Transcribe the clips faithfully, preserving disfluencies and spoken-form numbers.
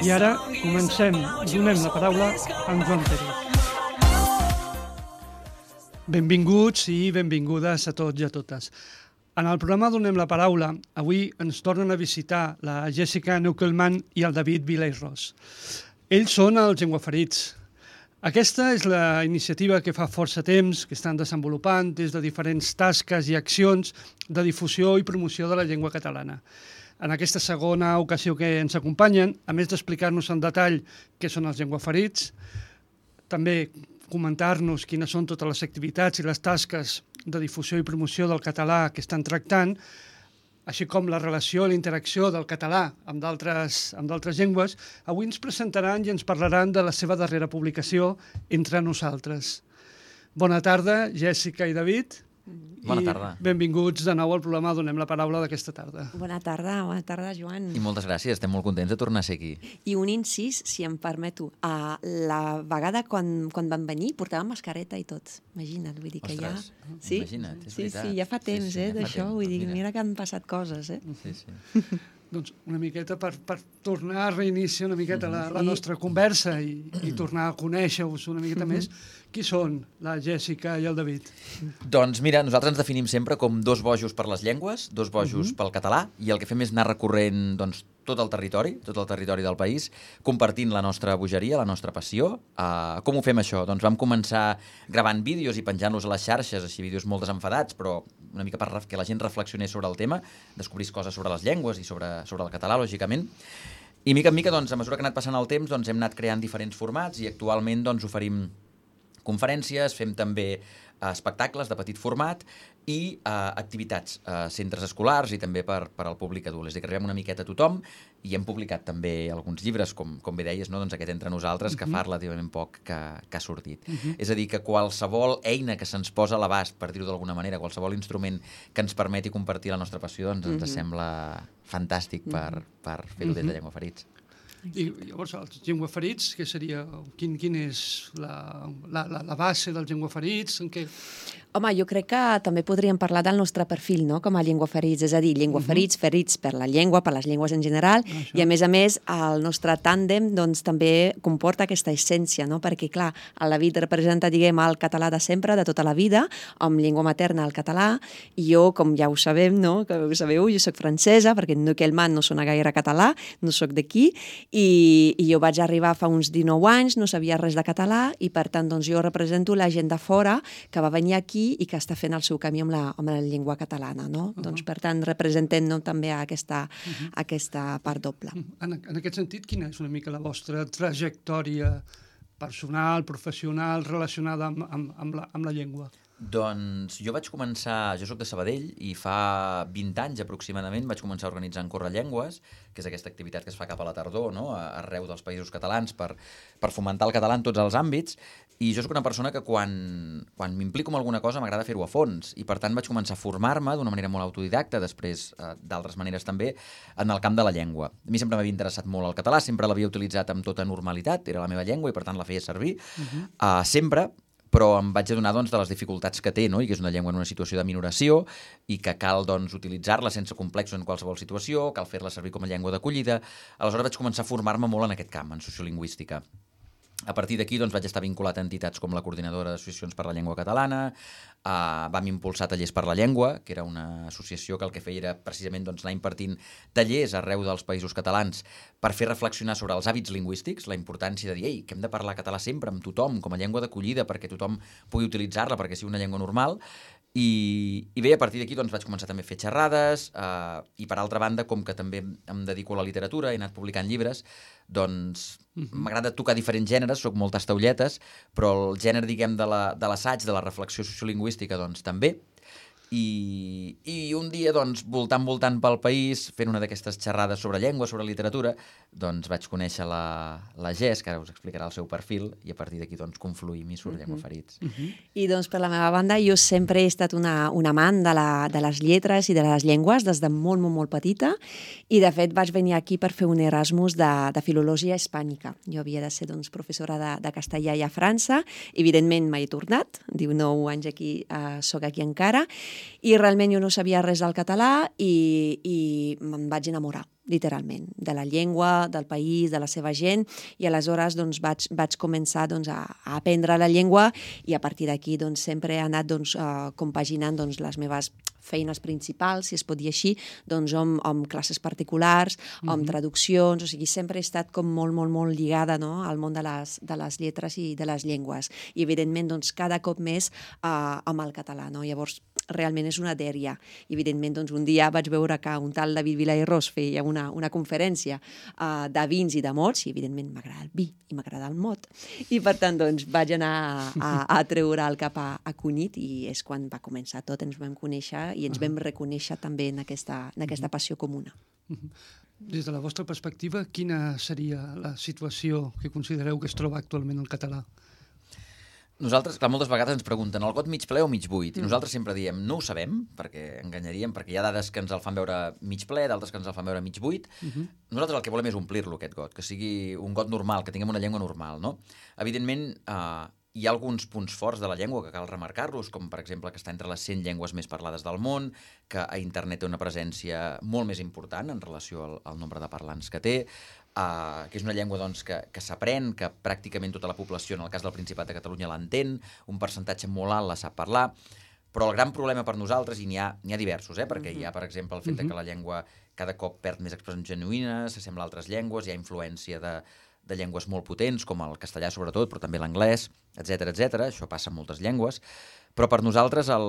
I ara comencem, donem la paraula a en Joan Pérez. Benvinguts i benvingudes a tots i a totes. En el programa Donem la paraula, avui ens tornen a visitar la Jessica Neukelman i el David Vileirós. Ells són els Llengüaferits. Aquesta és la iniciativa que fa força temps que estan desenvolupant des de diferents tasques i accions de difusió i promoció de la llengua catalana. En aquesta segona ocasió que ens acompanyen, a més d'explicar-nos en detall què són els Llengüaferits, també comentar-nos quines són totes les activitats i les tasques de difusió i promoció del català que estan tractant, així com la relació i la interacció del català amb d'altres amb d'altres llengües, avui ens presentaran i ens parlaran de la seva darrera publicació, Entre nosaltres. Bona tarda, Jessica i David. Bona tarda. I benvinguts de nou al programa Donem la paraula d'aquesta tarda. Bona tarda, bona tarda, Joan. I moltes gràcies, estem molt contents de tornar a ser aquí. I un incís, si em permeto. Uh, la vegada quan, quan van venir portàvem mascareta i tot. Imagina't, vull dir que Ostres, ja... Sí? imagina't, és sí, veritat. Sí, ja fa temps, sí, sí, eh, ja fa d'això. temps, Vull dir, mira. mira que han passat coses, eh? Sí, sí. Doncs una miqueta per, per tornar a reiniciar una miqueta la, la Sí. nostra conversa i, i tornar a conèixer-vos una miqueta més. Qui són la Jessica i el David? Doncs mira, nosaltres ens definim sempre com dos bojos per les llengües, dos bojos pel català, i el que fem és anar recorrent doncs, tot el territori, tot el territori del país, compartint la nostra bogeria, la nostra passió. Uh, com ho fem això? Doncs vam començar gravant vídeos i penjant-los a les xarxes, així vídeos molt desenfadats, però una mica per ref- que la gent reflexionés sobre el tema, descobrís coses sobre les llengües i sobre, sobre el català, lògicament. I mica en mica, doncs, a mesura que ha anat passant el temps, doncs, hem anat creant diferents formats i actualment doncs, oferim conferències, fem també uh, espectacles de petit format i uh, activitats a uh, centres escolars i també per, per al públic adult. És a dir, que arribem una miqueta a tothom i hem publicat també alguns llibres, com, com bé deies, no? Doncs aquest Entre nosaltres, que fa relativament poc que, que ha sortit. És a dir, que qualsevol eina que se'ns posa a l'abast, per dir-ho d'alguna manera, qualsevol instrument que ens permeti compartir la nostra passió, doncs ens sembla fantàstic per, per fer-ho des de Llengüaferits. I llavors, els Llengüaferits, què seria? Quin, quin és la, la, la, la base dels Llengüaferits? En què... Home, jo crec que també podríem parlar del nostre perfil, no?, com a llengüaferits, és a dir, llengüaferits, ferits per la llengua, per les llengües en general, Això. i a més a més el nostre tàndem doncs, també comporta aquesta essència, no?, perquè clar, el David representa, diguem, el català de sempre, de tota la vida, amb llengua materna el català, i jo, com ja ho sabem, no?, que ho sabeu, jo soc francesa, perquè Neukelman no sona gaire català, no soc d'aquí, i, i jo vaig arribar fa uns dinou anys, no sabia res de català, i per tant, doncs, jo represento la gent de fora que va venir aquí i que està fent el seu camí amb la, amb la llengua catalana, no? Uh -huh. Doncs, per tant, representem no, també aquesta, uh -huh. aquesta part doble. En, en aquest sentit, quina és una mica la vostra trajectòria personal, professional, relacionada amb, amb, amb, la, amb la llengua? Doncs jo vaig començar, jo sóc de Sabadell i fa vint anys aproximadament vaig començar organitzant Correllengües, que és aquesta activitat que es fa cap a la tardor, no?, arreu dels països catalans per, per fomentar el català en tots els àmbits, i jo sóc una persona que quan, quan m'implico en alguna cosa m'agrada fer-ho a fons, i per tant vaig començar a formar-me d'una manera molt autodidacta, després eh, d'altres maneres també, en el camp de la llengua. A mi sempre m'havia interessat molt el català, sempre l'havia utilitzat amb tota normalitat, era la meva llengua i per tant la feia servir, uh-huh. uh, sempre, però em vaig adonar doncs, de les dificultats que té, no? I que és una llengua en una situació de minoració i que cal doncs, utilitzar-la sense complexos en qualsevol situació, cal fer-la servir com a llengua d'acollida. Aleshores vaig començar a formar-me molt en aquest camp, en sociolingüística. A partir d'aquí doncs, vaig estar vinculat a entitats com la Coordinadora d'Associacions per la Llengua Catalana, uh, vam impulsar Tallers per la Llengua, que era una associació que el que feia era precisament doncs, anar impartint tallers arreu dels països catalans per fer reflexionar sobre els hàbits lingüístics, la importància de dir Ei, que hem de parlar català sempre amb tothom, com a llengua d'acollida, perquè tothom pugui utilitzar-la, perquè sigui una llengua normal. I, i bé, a partir d'aquí doncs, vaig començar també a fer xerrades uh, i per altra banda, com que també em dedico a la literatura, he anat publicant llibres, doncs m'agrada tocar diferents gèneres, soc molt tastaulletes, però el gènere, diguem, de la, de l'assaig, de la reflexió sociolingüística, doncs també. I, i un dia, doncs, voltant, voltant pel país, fent una d'aquestes xerrades sobre llengua, sobre literatura, doncs vaig conèixer la, la Jess, que ara us explicarà el seu perfil, i a partir d'aquí, doncs, confluïm i surt Llengüaferits. Uh -huh. I doncs, per la meva banda, jo sempre he estat una, una amant de, la, de les lletres i de les llengües des de molt, molt, molt petita, i de fet vaig venir aquí per fer un Erasmus de, de filologia hispànica. Jo havia de ser doncs, professora de, de castellà i a França, evidentment mai he tornat, dinou anys aquí, eh, soc aquí encara, i realment jo no sabia res del català i, i me'n vaig enamorar. literalment, de la llengua, del país, de la seva gent, i aleshores doncs, vaig, vaig començar doncs, a, a aprendre la llengua i a partir d'aquí doncs, sempre he anat doncs, uh, compaginant doncs, les meves feines principals, si es pot dir així, doncs amb, amb classes particulars, amb mm-hmm. traduccions, o sigui, sempre he estat com molt, molt, molt lligada, no?, al món de les, de les lletres i de les llengües. I, evidentment, doncs, cada cop més uh, amb el català, no? Llavors, realment és una dèria. I, evidentment, doncs, un dia vaig veure que un tal David Vila i Ros feia una, una conferència uh, de vins i de mots, i, evidentment, m'agrada el vi i m'agrada el mot. I, per tant, doncs, vaig anar a, a, a treure el cap a, a Cunit i és quan va començar tot, ens vam conèixer i ens vam reconèixer també en aquesta, en aquesta passió comuna. Des de la vostra perspectiva, quina seria la situació que considereu que es troba actualment el català? Nosaltres, clar, moltes vegades ens pregunten el got mig ple o mig buit, i nosaltres sempre diem no ho sabem, perquè enganyaríem, perquè hi ha dades que ens el fan veure mig ple, d'altres que ens el fan veure mig buit. Uh-huh. Nosaltres el que volem és omplir-lo, aquest got, que sigui un got normal, que tinguem una llengua normal, no? Evidentment, eh, hi ha alguns punts forts de la llengua que cal remarcar-los, com per exemple que està entre les cent llengües més parlades del món, que a internet té una presència molt més important en relació al, al nombre de parlants que té, uh, que és una llengua doncs, que, que s'aprèn, que pràcticament tota la població, en el cas del Principat de Catalunya, l'entén, un percentatge molt alt la sap parlar, però el gran problema per nosaltres, i n'hi ha, n'hi ha diversos, eh? perquè uh-huh. hi ha, per exemple, el fet uh-huh. que la llengua cada cop perd més expressions genuïnes, s'assembla a altres llengües, hi ha influència de de llengües molt potents, com el castellà sobretot, però també l'anglès, etcètera, etcètera. Això passa en moltes llengües. Però per nosaltres el,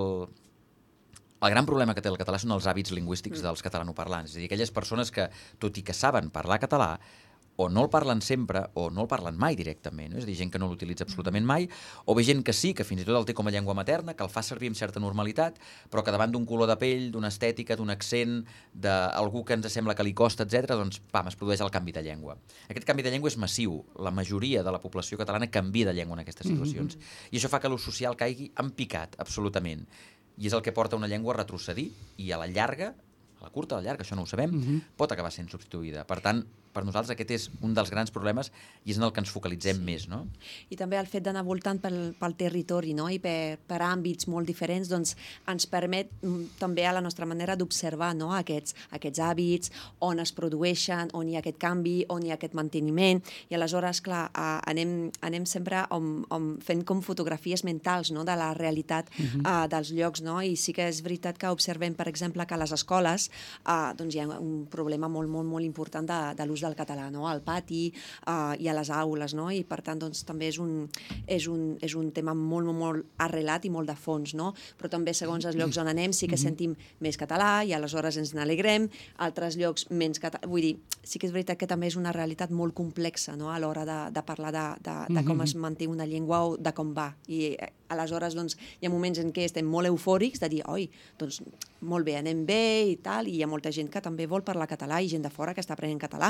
el gran problema que té el català són els hàbits lingüístics dels catalanoparlants. És a dir, aquelles persones que, tot i que saben parlar català, o no el parlen sempre, o no el parlen mai directament. No? És a dir, gent que no l'utilitza absolutament mai, o bé gent que sí, que fins i tot el té com a llengua materna, que el fa servir amb certa normalitat, però que davant d'un color de pell, d'una estètica, d'un accent, d'algú que ens sembla que li costa, etcètera, doncs, pam, es produeix el canvi de llengua. Aquest canvi de llengua és massiu. La majoria de la població catalana canvia de llengua en aquestes situacions. Mm-hmm. I això fa que l'ús social caigui en picat, absolutament. I és el que porta una llengua a retrocedir, i a la llarga, a la curta, a la llarga, això no ho sabem, mm-hmm. pot acabar sent substituïda. Per tant, per nosaltres aquest és un dels grans problemes i és en el que ens focalitzem sí. més, no? I també el fet d'anar voltant pel, pel territori, no? I per, per àmbits molt diferents, doncs ens permet també a la nostra manera d'observar, no? aquests, aquests hàbits, on es produeixen, on hi ha aquest canvi, on hi ha aquest manteniment, i aleshores, clar, uh, anem, anem sempre om, om, fent com fotografies mentals, no? De la realitat uh-huh. uh, dels llocs, no? I sí que és veritat que observem, per exemple, que a les escoles uh, doncs hi ha un problema molt, molt, molt important de, de l'ús del català, no? Al pati uh, i a les aules, no? I per tant doncs, també és un, és, un, és un tema molt, molt, molt arrelat i molt de fons, no? Però també segons els llocs on anem sí que sentim més català i aleshores ens n'alegrem, altres llocs menys català, vull dir, sí que és veritat que també és una realitat molt complexa, no? A l'hora de, de parlar de, de, de com es manté una llengua o de com va, i aleshores doncs, hi ha moments en què estem molt eufòrics de dir, oi, doncs molt bé, anem bé i tal, i hi ha molta gent que també vol parlar català i gent de fora que està aprenent català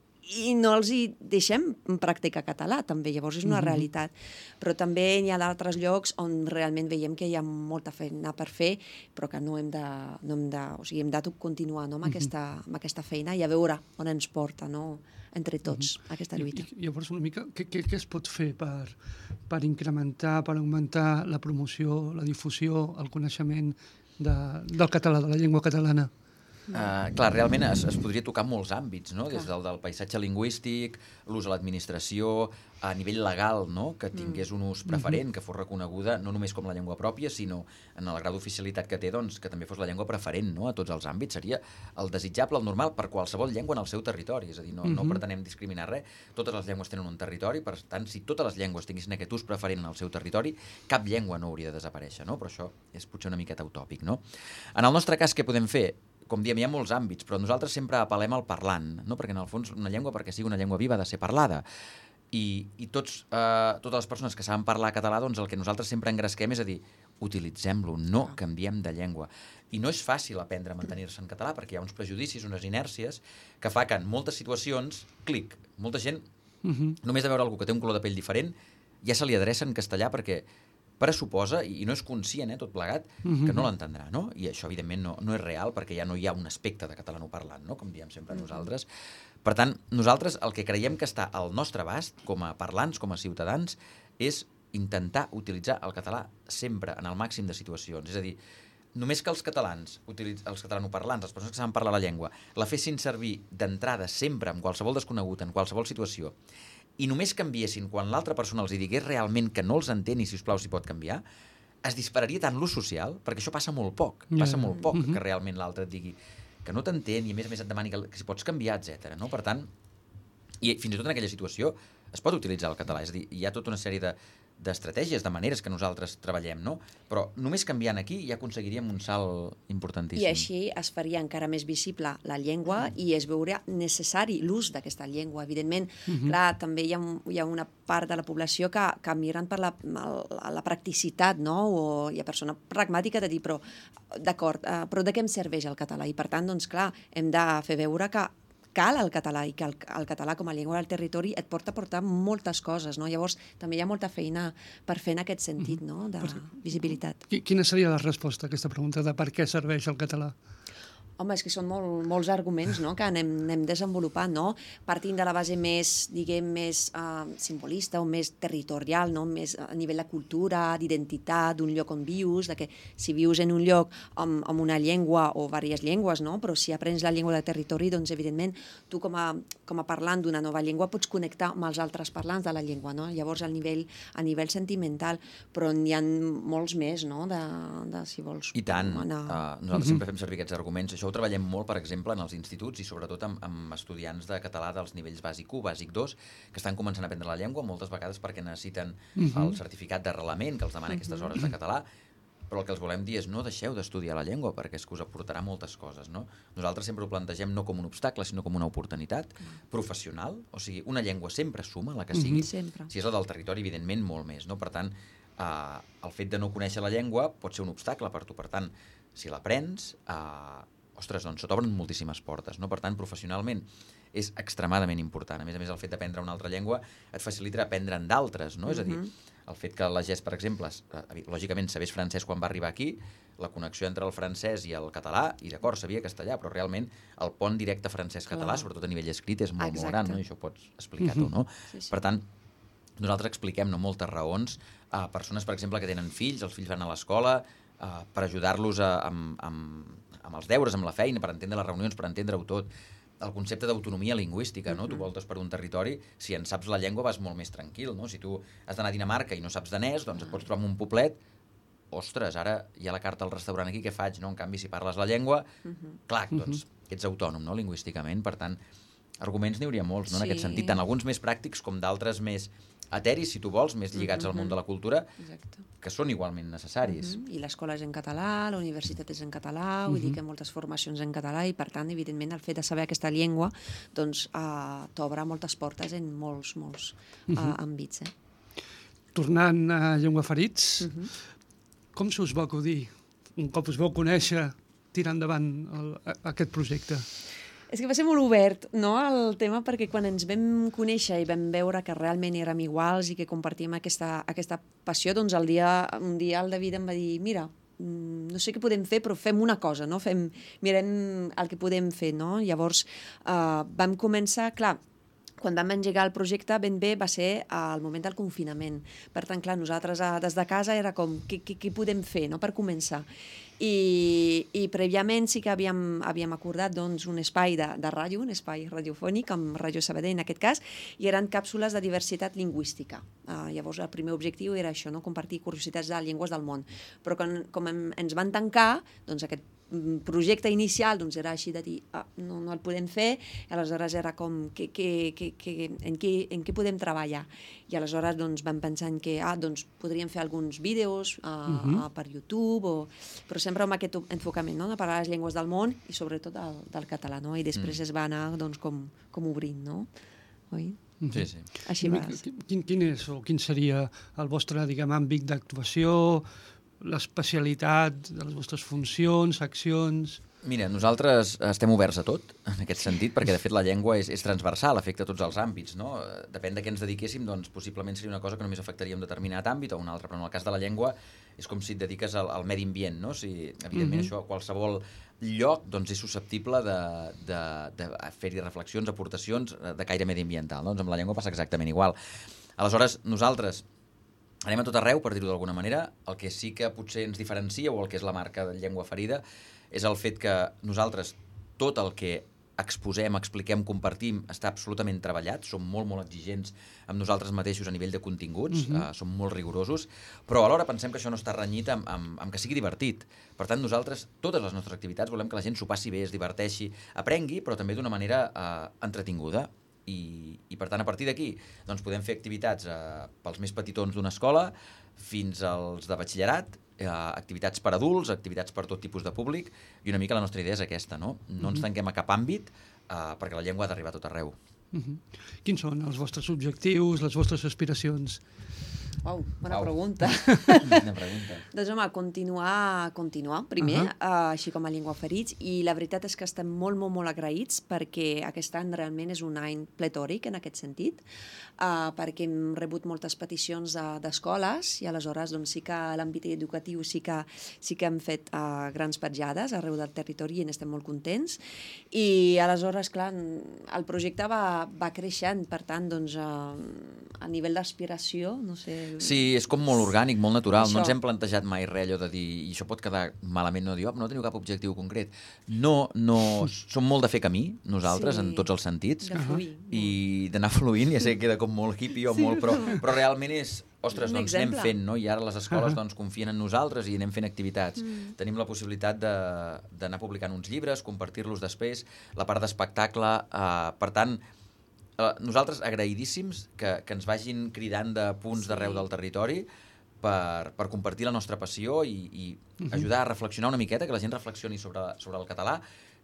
i no els hi deixem practicar català, també, llavors és una mm-hmm. realitat. Però també hi ha d'altres llocs on realment veiem que hi ha molta feina per fer, però que no hem de, no hem de, o sigui, hem de continuar, no? amb, mm-hmm. aquesta, amb aquesta feina i a veure on ens porta, no? Entre tots, mm-hmm. aquesta lluita. I, i llavors una mica, què, què, què es pot fer per, per incrementar, per augmentar la promoció, la difusió, el coneixement de, del català, de la llengua catalana? Uh, clar, realment es, es podria tocar molts àmbits, no? Des del, del paisatge lingüístic, l'ús a l'administració, a nivell legal, no? Que tingués un ús preferent, que fos reconeguda no només com la llengua pròpia, sinó en el grau d'oficialitat que té, doncs, que també fos la llengua preferent, no? A tots els àmbits. Seria el desitjable, el normal, per qualsevol llengua en el seu territori. És a dir, no, no pretenem discriminar res. Totes les llengües tenen un territori, per tant, si totes les llengües tinguessin aquest ús preferent en el seu territori, cap llengua no hauria de desaparèixer, no? Però això és potser una miqueta utòpic, no? En el nostre cas, què podem fer? Com diem, hi ha molts àmbits, però nosaltres sempre apel·lem al parlant, no? Perquè en el fons una llengua, perquè sigui una llengua viva, ha de ser parlada. I, i tots, eh, totes les persones que saben parlar català, doncs el que nosaltres sempre engresquem és a dir, utilitzem-lo, no canviem de llengua. I no és fàcil aprendre a mantenir-se en català, perquè hi ha uns prejudicis, unes inèrcies, que fa que en moltes situacions, clic, molta gent, uh-huh. només de veure algú que té un color de pell diferent, ja se li adreça en castellà perquè pressuposa, i no és conscient, eh, tot plegat, uh-huh. que no l'entendrà, no? I això, evidentment, no, no és real, perquè ja no hi ha un aspecte de catalanoparlant, no? Com diem sempre uh-huh. nosaltres. Per tant, nosaltres el que creiem que està al nostre abast, com a parlants, com a ciutadans, és intentar utilitzar el català sempre, en el màxim de situacions. És a dir, només que els catalans, els catalanoparlants, les persones que saben parlar la llengua, la fessin servir d'entrada sempre, amb qualsevol desconegut, en qualsevol situació, i només canviessin quan l'altra persona els digués realment que no els entén i, si us plau, s'hi pot canviar, es dispararia tant l'ús social, perquè això passa molt poc, passa yeah. molt poc mm-hmm. que realment l'altre et digui que no t'entén i a més a més et demani que, que si pots canviar, etcètera. No? Per tant, i fins i tot en aquella situació es pot utilitzar el català, és a dir, hi ha tota una sèrie de d'estratègies, de maneres que nosaltres treballem, no? Però només canviant aquí ja aconseguiríem un salt importantíssim. I així es faria encara més visible la llengua i es veuria necessari l'ús d'aquesta llengua. Evidentment, uh-huh. clar, també hi ha, hi ha una part de la població que, que miren per la, la, la practicitat, no? O hi ha persona pragmàtica de dir, però d'acord, uh, però de què em serveix el català? I per tant, doncs clar, hem de fer veure que cal el català i que el, el català com a llengua del territori et porta a portar moltes coses, no? Llavors també hi ha molta feina per fer en aquest sentit, no? De visibilitat. Quina seria la resposta a aquesta pregunta de per què serveix el català? Home, és que són molt, molts arguments, no?, que anem, anem desenvolupant, no? Partint de la base més, diguem, més uh, simbolista o més territorial, no? Més a nivell de cultura, d'identitat, d'un lloc on vius, de que si vius en un lloc amb, amb una llengua o diverses llengües, no? Però si aprens la llengua del territori, doncs, evidentment, tu com a, com a parlant d'una nova llengua pots connectar amb els altres parlants de la llengua, no? Llavors, a nivell, a nivell sentimental, però n'hi ha molts més, no?, de, de si vols... I tant. Anar... Uh, nosaltres mm-hmm. sempre fem servir aquests arguments. Això ho treballem molt, per exemple, en els instituts i sobretot amb, amb estudiants de català dels nivells bàsic u, bàsic dos, que estan començant a aprendre la llengua, moltes vegades perquè necessiten uh-huh. el certificat d'arrelament que els demana uh-huh. aquestes hores de català, però el que els volem dir és no deixeu d'estudiar la llengua perquè és que us aportarà moltes coses, no? Nosaltres sempre ho plantegem no com un obstacle, sinó com una oportunitat uh-huh. professional, o sigui, una llengua sempre suma, la que sigui, uh-huh. si és la del territori, evidentment, molt més, no? Per tant, eh, el fet de no conèixer la llengua pot ser un obstacle per tu, per tant, si l'aprens, eh, ostres, doncs s'obren moltíssimes portes, no? Per tant, professionalment és extremadament important. A més a més, el fet d'aprendre una altra llengua et facilitarà aprendre en d'altres, no? Uh-huh. És a dir, el fet que la Jess, per exemple, lògicament sabés francès quan va arribar aquí, la connexió entre el francès i el català, i d'acord, sabia castellà, però realment el pont directe francès-català, uh-huh. sobretot a nivell escrit, és molt, molt gran, no? I això ho pots explicar uh-huh. tu, no? Sí, sí. Per tant, nosaltres expliquem no, moltes raons a persones, per exemple, que tenen fills, els fills van a l'escola, uh, per ajudar-los a, amb, amb, amb els deures, amb la feina, per entendre les reunions, per entendre-ho tot. El concepte d'autonomia lingüística, no? Uh-huh. Tu voltes per un territori, si en saps la llengua vas molt més tranquil, no? Si tu has d'anar a Dinamarca i no saps danès, doncs et pots trobar en un poblet, ostres, ara hi ha la carta al restaurant aquí, què faig? No? En canvi, si parles la llengua, uh-huh. clar, doncs ets autònom, no? Lingüísticament, per tant, arguments n'hi hauria molts, no? En sí. aquest sentit, tant alguns més pràctics com d'altres més eteris, si tu vols, més lligats uh-huh. al món de la cultura, exacte. Que són igualment necessaris. Uh-huh. I l'escola és en català, la universitat és en català, uh-huh. vull dir que moltes formacions en català i, per tant, evidentment, el fet de saber aquesta llengua doncs, uh, t'obre moltes portes en molts, molts uh, uh-huh. àmbits. Eh? Tornant a Llengua Ferits, uh-huh. com se us va acudir, un cop us vau conèixer, tirar endavant el, aquest projecte? És que va ser molt obert, no?, el tema, perquè quan ens vam conèixer i vam veure que realment érem iguals i que compartíem aquesta, aquesta passió, doncs el dia, un dia el David em va dir, mira, no sé què podem fer, però fem una cosa, no? Fem, mirem el que podem fer, no? Llavors eh, vam començar, clar, quan vam engegar el projecte, ben bé va ser al moment del confinament. Per tant, clar, nosaltres des de casa era com, què, què, què podem fer, no?, per començar. I, i prèviament sí que havíem, havíem acordat doncs, un espai de, de ràdio, un espai radiofònic, amb Ràdio Sabadell en aquest cas, i eren càpsules de diversitat lingüística. Uh, llavors el primer objectiu era això, no?, compartir curiositats de llengües del món. Però quan, com em, ens van tancar, doncs aquest projecte inicial doncs, era així de dir, ah, no, no el podem fer, i aleshores era com, que, que, que, que, en, què, en què podem treballar? I aleshores doncs, vam pensar en que ah, doncs, podríem fer alguns vídeos uh, uh-huh. uh, per YouTube, o... però sempre amb aquest enfocament, no?, de parlar les llengües del món i sobretot del, del català, no? I després mm. es va anar doncs, com, com obrint, no? Oi? Sí, sí. Així va. Quin, quin és o quin seria el vostre, diguem, àmbit d'actuació, l'especialitat de les vostres funcions, accions... Mira, nosaltres estem oberts a tot, en aquest sentit, perquè de fet la llengua és, és transversal, afecta tots els àmbits, no? Depèn de què ens dediquéssim, doncs possiblement seria una cosa que només afectaria un determinat àmbit o un altre, però en el cas de la llengua és com si et dediques al, al medi ambient, no? Si, evidentment, mm-hmm. això, qualsevol lloc doncs, és susceptible de, de, de fer-hi reflexions, aportacions de caire mediambiental, no? Doncs amb la llengua passa exactament igual. Aleshores, nosaltres anem a tot arreu, per dir-ho d'alguna manera. El que sí que potser ens diferencia, o el que és la marca de Llengua Ferida, és el fet que nosaltres, tot el que exposem, expliquem, compartim, està absolutament treballat, som molt, molt exigents amb nosaltres mateixos a nivell de continguts, uh -huh. uh, som molt rigorosos, però alhora pensem que això no està renyit amb, amb, amb que sigui divertit. Per tant, nosaltres, totes les nostres activitats, volem que la gent s'ho passi bé, es diverteixi, aprengui, però també d'una manera uh, entretinguda. I, i per tant, a partir d'aquí, doncs podem fer activitats uh, pels més petitons d'una escola fins als de batxillerat, eh, activitats per adults, activitats per tot tipus de públic, i una mica la nostra idea és aquesta, no? No ens tanquem a cap àmbit, eh, perquè la llengua ha d'arribar a tot arreu. Uh-huh. Quins són els vostres objectius, les vostres aspiracions? Uau, bona Uau. pregunta. Bona pregunta. Doncs home, continuar, continuar primer, uh -huh. uh, així com a Llengua Ferits, i la veritat és que estem molt, molt, molt agraïts perquè aquest any realment és un any pletòric en aquest sentit, uh, perquè hem rebut moltes peticions d'escoles, de, i aleshores doncs, sí que a l'àmbit educatiu sí que, sí que hem fet uh, grans petjades arreu del territori i n'estem molt contents, i aleshores, clar, el projecte va, va creixent, per tant, doncs, uh, a nivell d'aspiració, no sé... Sí, és com molt orgànic, molt natural. Això. No ens hem plantejat mai res allò de dir i això pot quedar malament, no dir, oh, no teniu cap objectiu concret. No, no, som molt de fer camí, nosaltres, Sí. en tots els sentits, De fluir. i d'anar fluint, ja sé que queda com molt hippie o Sí, molt, però, però- però realment és, ostres, Un doncs anem exemple. fent, no? I ara les escoles doncs, confien en nosaltres i anem fent activitats. Mm. Tenim la possibilitat de- d'anar publicant uns llibres, compartir-los després, la part d'espectacle, eh, per tant, Uh, nosaltres agraïdíssims que, que ens vagin cridant de punts Sí. d'arreu del territori per, per compartir la nostra passió i, i Mhm. ajudar a reflexionar una miqueta, que la gent reflexioni sobre, sobre el català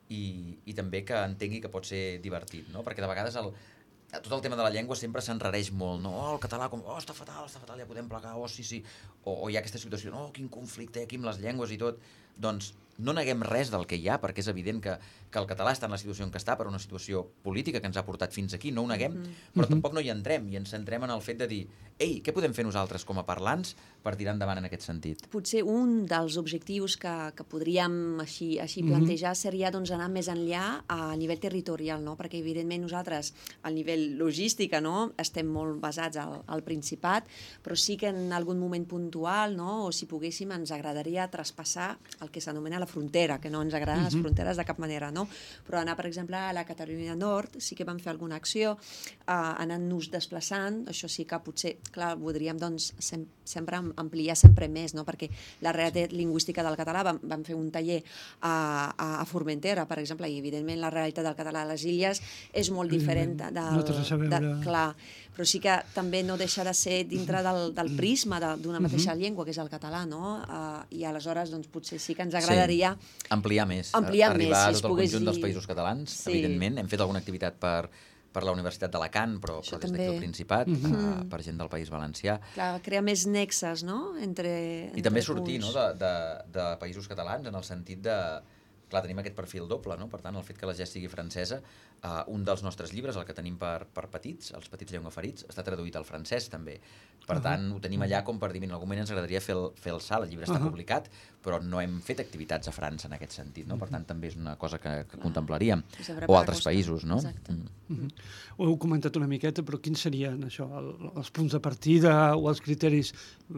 i, i també que entengui que pot ser divertit, no? Perquè de vegades el, tot el tema de la llengua sempre s'enrareix molt, no? Oh, el català, com, oh, està fatal, està fatal, ja podem plegar, oh, sí, sí. O, o hi ha aquesta situació, no, oh, quin conflicte aquí amb les llengües i tot. Doncs no neguem res del que hi ha, perquè és evident que, que el català està en la situació en què està per una situació política que ens ha portat fins aquí, no ho neguem, Mm-hmm. però Mhm. tampoc no hi entrem i ens centrem en el fet de dir ei, què podem fer nosaltres com a parlants per tirar endavant en aquest sentit? Potser un dels objectius que, que podríem així, així Mhm. plantejar seria doncs, anar més enllà a nivell territorial, no? Perquè evidentment nosaltres a nivell logística no? Estem molt basats al, al Principat, però sí que en algun moment puntual, no? O si poguéssim, ens agradaria traspassar el que s'anomena la frontera, que no ens agraden Mhm. les fronteres de cap manera, no? Però anar, per exemple, a la Catalunya Nord sí que vam fer alguna acció eh, anant-nos desplaçant, això sí que potser, clar, voldríem doncs, sem sempre ampliar sempre més, no? Perquè la realitat lingüística del català, vam, vam fer un taller a, a, a Formentera, per exemple, i evidentment la realitat del català a les illes és molt diferent del, No té res a veure. de, clar, però sí que també no deixa de ser dintre del, del prisma de- d'una mateixa llengua, que és el català, no? Uh, I aleshores, doncs, potser sí que ens agradaria... Sí. Ampliar més, Ampliar arribar més, si es a tot el pogués conjunt dels dir. països catalans, Sí. evidentment. Hem fet alguna activitat per, per la Universitat d'Alacant, però, Això però des d'aquí també. al Principat, Mhm. uh, per gent del País Valencià. Clar, crear més nexes, no?, entre, I també entre sortir no, punts. de, de, de països catalans en el sentit de... Clar, tenim aquest perfil doble, no? Per tant, el fet que la Jess sigui francesa, uh, un dels nostres llibres, el que tenim per, per petits, els petits llengüaferits, està traduït al francès també. Per Uh-huh. tant, ho tenim allà com per dir, en algun moment ens agradaria fer el, fer el salt, el llibre està Uh-huh. publicat, però no hem fet activitats a França en aquest sentit, no? Per tant, també és una cosa que, que contemplaríem. I sempre O per altres acostar. països, no? Exacte. Mm. Mhm. Ho heu comentat una miqueta, però quins serien això, el, els punts de partida o els criteris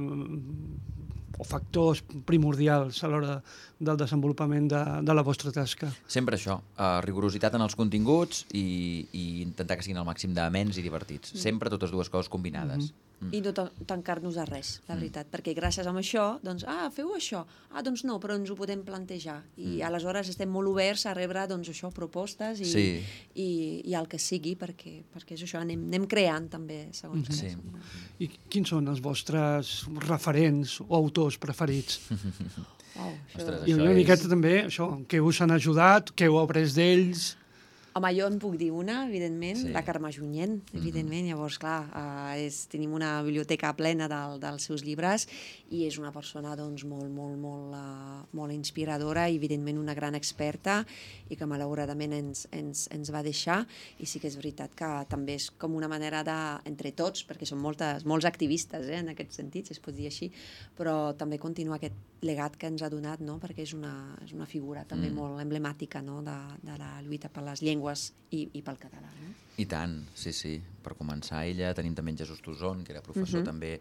mm, o factors primordials a l'hora del desenvolupament de, de la vostra tasca? Sempre això, uh, rigorositat en els continguts i, i intentar que siguin al màxim d'amens i divertits. Sempre totes dues coses combinades. Mm. I no tan- tancar-nos a res, la veritat, perquè gràcies a això, doncs, ah, feu això, ah, doncs no, però ens ho podem plantejar. I aleshores estem molt oberts a rebre, doncs, això, propostes i, Sí. i, i el que sigui, perquè, perquè és això, anem, anem creant també, segons Mhm. què. Sí. I quins són els vostres referents o autors preferits? Wow, això... Ostres, I Això una és- miqueta també, això, què us han ajudat, què heu après d'ells... Home, jo en puc dir una, evidentment, Sí. la Carme Junyent, evidentment, llavors, clar, uh, és, tenim una biblioteca plena del, dels seus llibres i és una persona, doncs, molt, molt, molt, uh, molt inspiradora i, evidentment, una gran experta i que, malauradament, ens, ens, ens va deixar i sí que és veritat que també és com una manera de, entre tots, perquè són moltes, molts activistes, eh, en aquest sentit, si es pot dir així, però també continuar aquest legat que ens ha donat, no?, perquè és una, és una figura també Mm. molt emblemàtica, no?, de, de la lluita per les llengües i, i pel català. No? I tant, sí, sí. Per començar, ella, tenim també en Jesús Tuzón, que era professor Mhm. també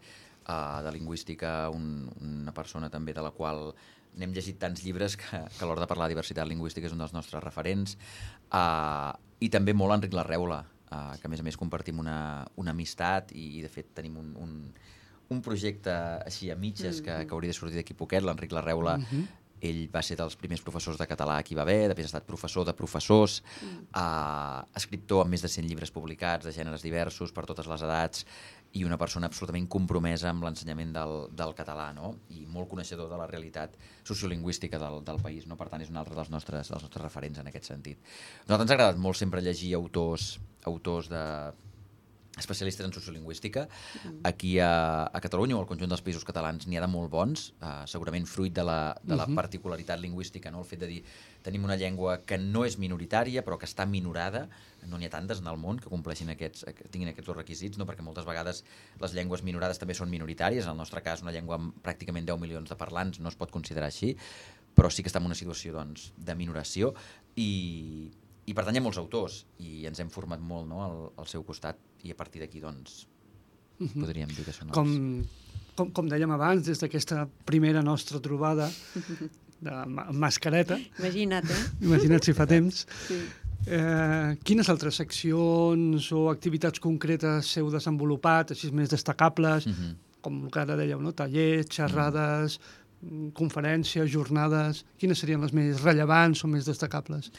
uh, de lingüística, un, una persona també de la qual n'hem llegit tants llibres que, que a l'hora de parlar de diversitat lingüística és un dels nostres referents, uh, i també molt Enric Larreula, uh, que a més a més compartim una, una amistat i, i de fet tenim un, un, un projecte així a mitges que, que hauria de sortir d'aquí poquet. L'Enric Larreula, mm-hmm. ell va ser dels primers professors de català que hi va haver, després ha estat professor de professors, mm. uh, escriptor amb més de cent llibres publicats, de gèneres diversos, per totes les edats, i una persona absolutament compromesa amb l'ensenyament del, del català, no? I molt coneixedor de la realitat sociolingüística del, del país, no? Per tant, és un altre dels nostres, dels nostres referents en aquest sentit. A nosaltres ens ha agradat molt sempre llegir autors, autors de... especialistes en sociolingüística. Aquí a, a Catalunya o al conjunt dels països catalans n'hi ha de molt bons, uh, segurament fruit de la, de la uh-huh. particularitat lingüística, no? El fet de dir tenim una llengua que no és minoritària però que està minorada, no n'hi ha tantes en el món que compleixin aquests, que tinguin aquests dos requisits, no? Perquè moltes vegades les llengües minorades també són minoritàries, en el nostre cas una llengua amb pràcticament deu milions de parlants no es pot considerar així, però sí que està en una situació doncs, de minoració i... I per tant hi ha molts autors i ens hem format molt, no, al, al seu costat, i a partir d'aquí doncs, uh-huh. podríem dir que són els... Com, com, com dèiem abans, des d'aquesta primera nostra trobada de mascareta... Imagina't, eh? Imagina't si fa temps. Sí. Eh, quines altres seccions o activitats concretes heu desenvolupat, així més destacables, uh-huh. com el que ara dèieu, no? Tallers, xerrades... Uh-huh. conferències, jornades... Quines serien les més rellevants o més destacables?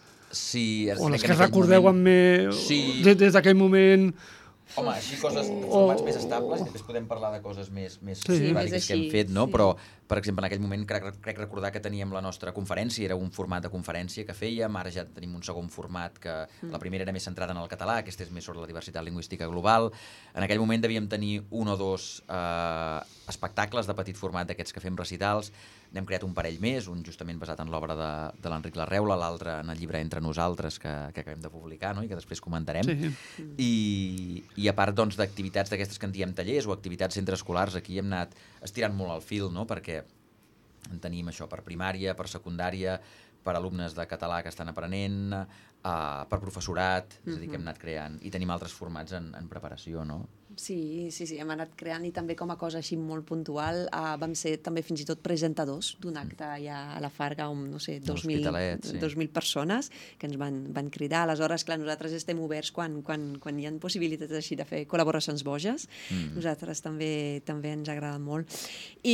Sí, o les que recordeu moment... amb més... Sí. Des, des d'aquell moment... Home, així coses, formats o... més estables, després podem parlar de coses més, més sí. simpàtiques sí, que hem fet, no? Sí. Però, per exemple, en aquell moment crec, crec recordar que teníem la nostra conferència, era un format de conferència que fèiem, ara ja tenim un segon format que mm. la primera era més centrada en el català, aquesta és més sobre la diversitat lingüística global. En aquell moment devíem tenir un o dos eh, espectacles de petit format d'aquests que fem recitals. N'hem creat un parell més, un justament basat en l'obra de, de l'Enric Larreula, l'altre en el llibre Entre nosaltres, que, que acabem de publicar, no? I que després comentarem. Sí. I, i a part doncs, d'activitats d'aquestes que en diem tallers o activitats centreescolars, aquí hem anat estirant molt el fil, no? Perquè en tenim això per primària, per secundària, per alumnes de català que estan aprenent, uh, per professorat, és a dir, que hem anat creant, i tenim altres formats en, en preparació, no? Sí, sí, sí, hem anat creant i també com a cosa així molt puntual uh, vam ser també fins i tot presentadors d'un acte ja a la Farga amb, no sé, dos mil sí. persones que ens van, van cridar. Aleshores, clar, nosaltres estem oberts quan, quan, quan hi ha possibilitats així de fer col·laboracions boges. Mm. Nosaltres també també ens agrada molt. I,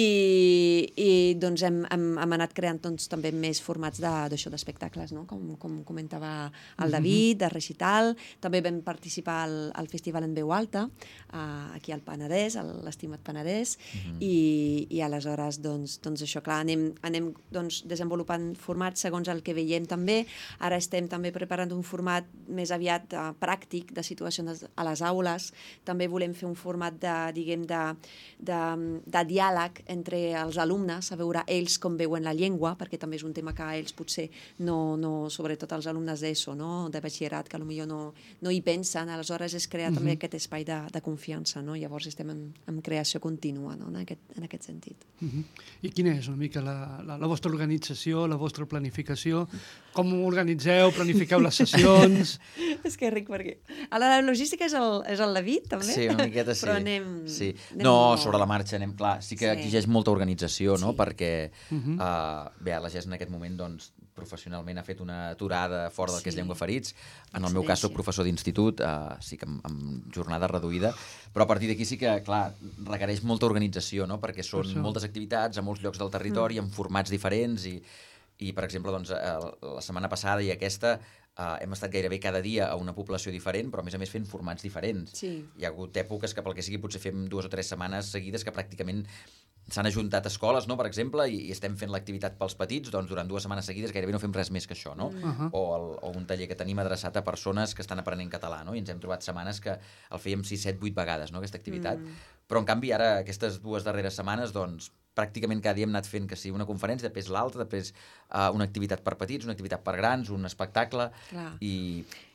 i doncs hem, hem, hem anat creant doncs, també més formats d'això d'espectacles, no? Com, com comentava el David, de recital. També vam participar al, al Festival en Veu Alta, aquí al Penedès, a l'estimat Penedès, uh-huh. i, i aleshores, doncs, doncs això, clar, anem, anem doncs, desenvolupant formats segons el que veiem també. Ara estem també preparant un format més aviat uh, pràctic de situacions a les aules. També volem fer un format de, diguem, de, de, de diàleg entre els alumnes, a veure ells com veuen la llengua, perquè també és un tema que ells potser no, no sobretot els alumnes d'ESO, no? De batxillerat, que potser no, no hi pensen, aleshores és crear uh-huh. també aquest espai de, de confiança, no? Llavors estem en, en creació contínua, no? en, aquest, en aquest sentit. Uh-huh. I quina és una mica la, la, la vostra organització, la vostra planificació? Com organitzeu, planifiqueu les sessions? És que ric, perquè... A la logística és el, és el David, també? Sí, una miqueta sí. Però anem... Sí. anem no, molt... sobre la marxa anem, clar, sí que sí. exigeix molta organització, no? Sí. Perquè, uh-huh. uh, bé, la Gés en aquest moment, doncs, professionalment ha fet una aturada fora del sí. que és llengua ferits. En el meu cas soc professor d'institut, uh, sí que amb, amb jornada reduïda, però a partir d'aquí sí que, clar, requereix molta organització, no? Perquè són per moltes activitats a molts llocs del territori, mm. amb formats diferents, i, i per exemple, doncs, la setmana passada i aquesta uh, hem estat gairebé cada dia a una població diferent, però a més a més fent formats diferents. Sí. Hi ha hagut èpoques que pel que sigui potser fem dues o tres setmanes seguides que pràcticament s'han ajuntat escoles, no?, per exemple, i, i estem fent l'activitat pels petits, doncs durant dues setmanes seguides gairebé no fem res més que això, no? Uh-huh. O, el, o un taller que tenim adreçat a persones que estan aprenent català, no? I ens hem trobat setmanes que el fèiem sis, set, vuit vegades, no?, aquesta activitat. Mm. Però, en canvi, ara, aquestes dues darreres setmanes, doncs, pràcticament cada dia hem anat fent que sí, una conferència, després l'altra, després uh, una activitat per petits, una activitat per grans, un espectacle, Clar. i...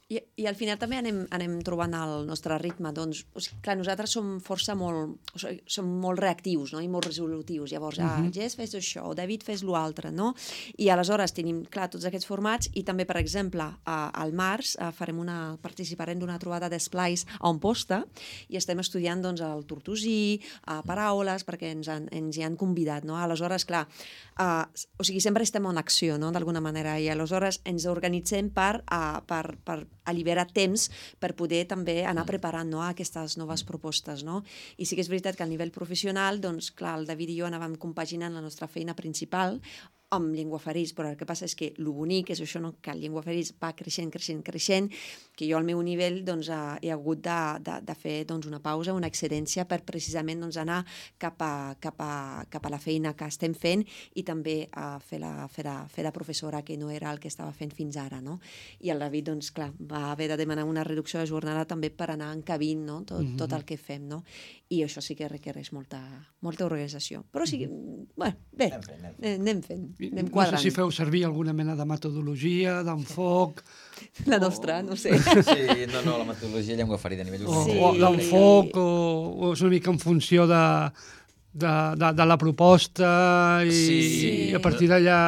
I, I al final també anem, anem trobant el nostre ritme. Doncs, o sigui, clar, nosaltres som força molt, o sigui, som molt reactius, no? I molt resolutius. Llavors, uh-huh. ah, Jess, fes això, o David, fes l'altre, no? I aleshores tenim, clar, tots aquests formats i també, per exemple, a, al març a, farem una, participarem d'una trobada d'esplais a Amposta i estem estudiant doncs, el tortosí, a paraules, perquè ens, han, ens hi han convidat, no? Aleshores, clar, uh, o sigui, sempre estem en acció, no?, d'alguna manera, i aleshores ens organitzem per, uh, per, per alliberar temps per poder també anar preparant, no?, aquestes noves propostes, no? I sí que és veritat que a nivell professional, doncs, clar, el David i jo anàvem compaginant la nostra feina principal amb Llengüaferits, però el que passa és que el bonic és això, no?, que el Llengüaferits va creixent, creixent, creixent, que jo al meu nivell doncs, he hagut de, de, de fer doncs, una pausa, una excedència per precisament doncs, anar cap a, cap, a, cap a la feina que estem fent i també a fer, la, fer, la, fer la professora, que no era el que estava fent fins ara, no? I el David, doncs, clar, va haver de demanar una reducció de jornada també per anar encabint, no?, tot, mm-hmm. tot el que fem, no? I això sí que requereix molta, molta organització. Però sí, mm-hmm. bueno, bé, anem fent. Anem, anem fent. No sé si feu servir alguna mena de metodologia, d'enfoc... La nostra, no sé. Sí, no, no, la metodologia llengüaferida a nivell... O, sí. o l'enfoc, o, o és una mica en funció de, de, de, de la proposta i, sí. i a partir d'allà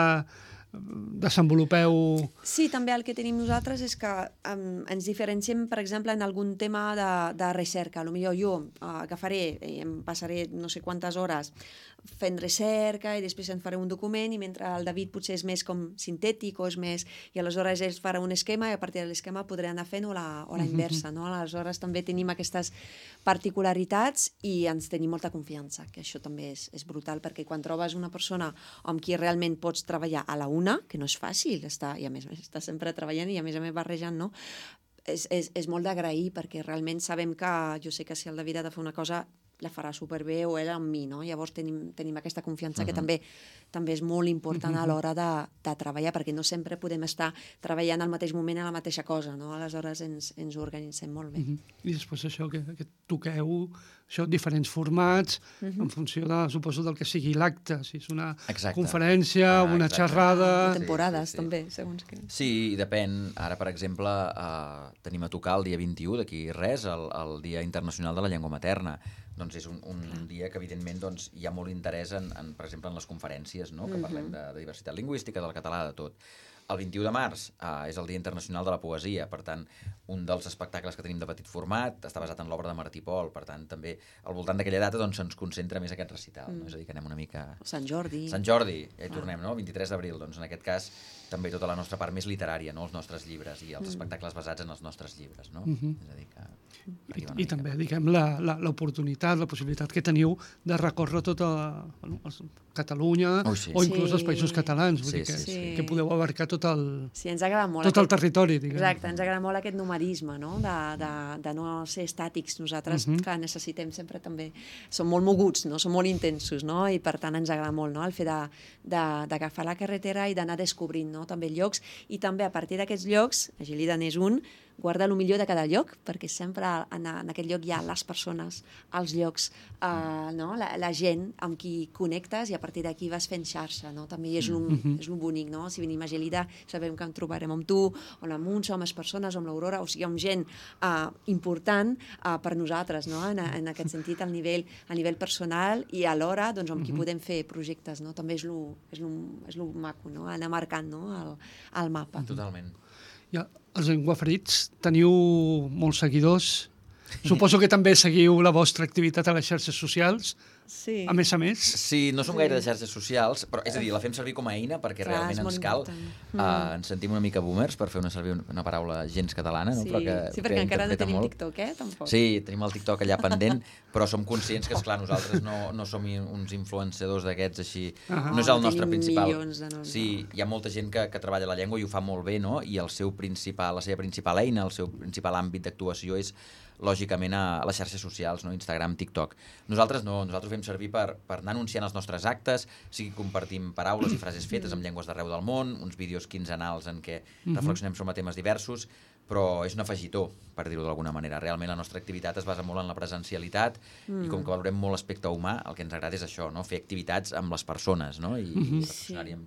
desenvolupeu... Sí, també el que tenim nosaltres és que um, ens diferenciem, per exemple, en algun tema de, de recerca. Potser jo uh, agafaré i em passaré no sé quantes hores fent recerca i després en faré un document i mentre el David potser és més com sintètic o és més... I aleshores ell farà un esquema i a partir de l'esquema podré anar fent o la, o la inversa, no? Aleshores també tenim aquestes particularitats i ens tenim molta confiança, que això també és, és brutal, perquè quan trobes una persona amb qui realment pots treballar a la una, que no és fàcil, està, i a més està sempre treballant i a més a més barrejant, no? És, és, és molt d'agrair perquè realment sabem que jo sé que si el David ha de fer una cosa la farà superbé o ell amb mi, no? Llavors tenim, tenim aquesta confiança uh-huh. que també, també és molt important uh-huh. a l'hora de, de treballar, perquè no sempre podem estar treballant al mateix moment a la mateixa cosa, no? Aleshores ens, ens ho organitzem molt bé. Uh-huh. I després això, que, que toqueu això, diferents formats, uh-huh. en funció de, suposo, del que sigui l'acte, si és una exacte. Conferència, ah, una exacte. Xerrada... O temporades, sí, sí, sí. també, segons què. Sí, i depèn. Ara, per exemple, eh, tenim a tocar el dia vint-i-u, d'aquí res, el, el Dia Internacional de la Llengua Materna. Doncs és un, un dia que, evidentment, doncs, hi ha molt interès, en, en, per exemple, en les conferències, no? Que uh-huh. parlem de, de diversitat lingüística, del català, de tot. El vint-i-u de març eh, és el Dia Internacional de la Poesia, per tant, un dels espectacles que tenim de petit format està basat en l'obra de Martí Pol, per tant, també al voltant d'aquella data doncs, se'ns concentra més aquest recital, mm. no? És a dir, que anem una mica... Sant Jordi. Sant Jordi, ja hi tornem, ah. no? vint-i-tres d'abril, doncs en aquest cas també tota la nostra part més literària, no? Els nostres llibres i els mm. espectacles basats en els nostres llibres, no? Mm-hmm. És a dir que... I, i també, diguem, l'oportunitat, la, la possibilitat que teniu de recórrer tota bueno, Catalunya oh, sí. o inclús sí. els països catalans, vull sí, dir que, sí, sí. que podeu abarcar tot el, sí, ens agrada molt tot aquest, el territori. Diguem. Exacte, ens agrada molt aquest numerisme, no? de, de, de no ser estàtics. Nosaltres, uh-huh. clar, necessitem sempre també... Som molt moguts, no? Som molt intensos, no? I per tant ens agrada molt, no? El fet d'agafar la carretera i d'anar descobrint, no? També llocs, i també a partir d'aquests llocs, a Gelida n'és un, guarda el millor de cada lloc, perquè sempre en, en aquest lloc hi ha les persones, els llocs, eh, no? la, la gent amb qui connectes i a partir d'aquí vas fent xarxa, no? També és el mm-hmm. és bonic, no? Si venim a Gelida sabem que en trobarem amb tu, o amb Muntsa, amb les persones, amb l'Aurora, o sigui, amb gent eh, important eh, per nosaltres, no? En, en aquest sentit, al nivell, a nivell personal i alhora doncs, amb qui mm-hmm. podem fer projectes, no? També és lo, és lo, és lo maco, no? Anar marcant, no? el, el mapa. Totalment. Ja, els Llengüaferits teniu molts seguidors. Suposo que també seguiu la vostra activitat a les xarxes socials. Sí. A més a més. Sí, no som gaire de xarxes socials, però és a dir, la fem servir com a eina perquè clar, realment ens cal. Uh, ens sentim una mica boomers per fer una servir una paraula gens catalana, no? Sí, però que, sí perquè que encara no tenim molt. TikTok, eh? Tampoc. Sí, tenim el TikTok allà pendent, però som conscients que, esclar, nosaltres no, no som uns influenciadors d'aquests així. Uh-huh. No és el nostre principal. De sí, hi ha molta gent que, que treballa la llengua i ho fa molt bé, no? I el seu principal, la seva principal eina, el seu principal àmbit d'actuació és lògicament a les xarxes socials, no? Instagram, TikTok. Nosaltres no, nosaltres ho fem servir per, per anar anunciant els nostres actes, sigui compartim paraules i frases fetes amb llengües d'arreu del món, uns vídeos quinzenals en què reflexionem sobre temes diversos, però és un afegitó, per dir-ho d'alguna manera. Realment la nostra activitat es basa molt en la presencialitat mm. i com que valorem molt l'aspecte humà, el que ens agrada és això, no? Fer activitats amb les persones, no? I, mm-hmm. i reflexionar-hi amb,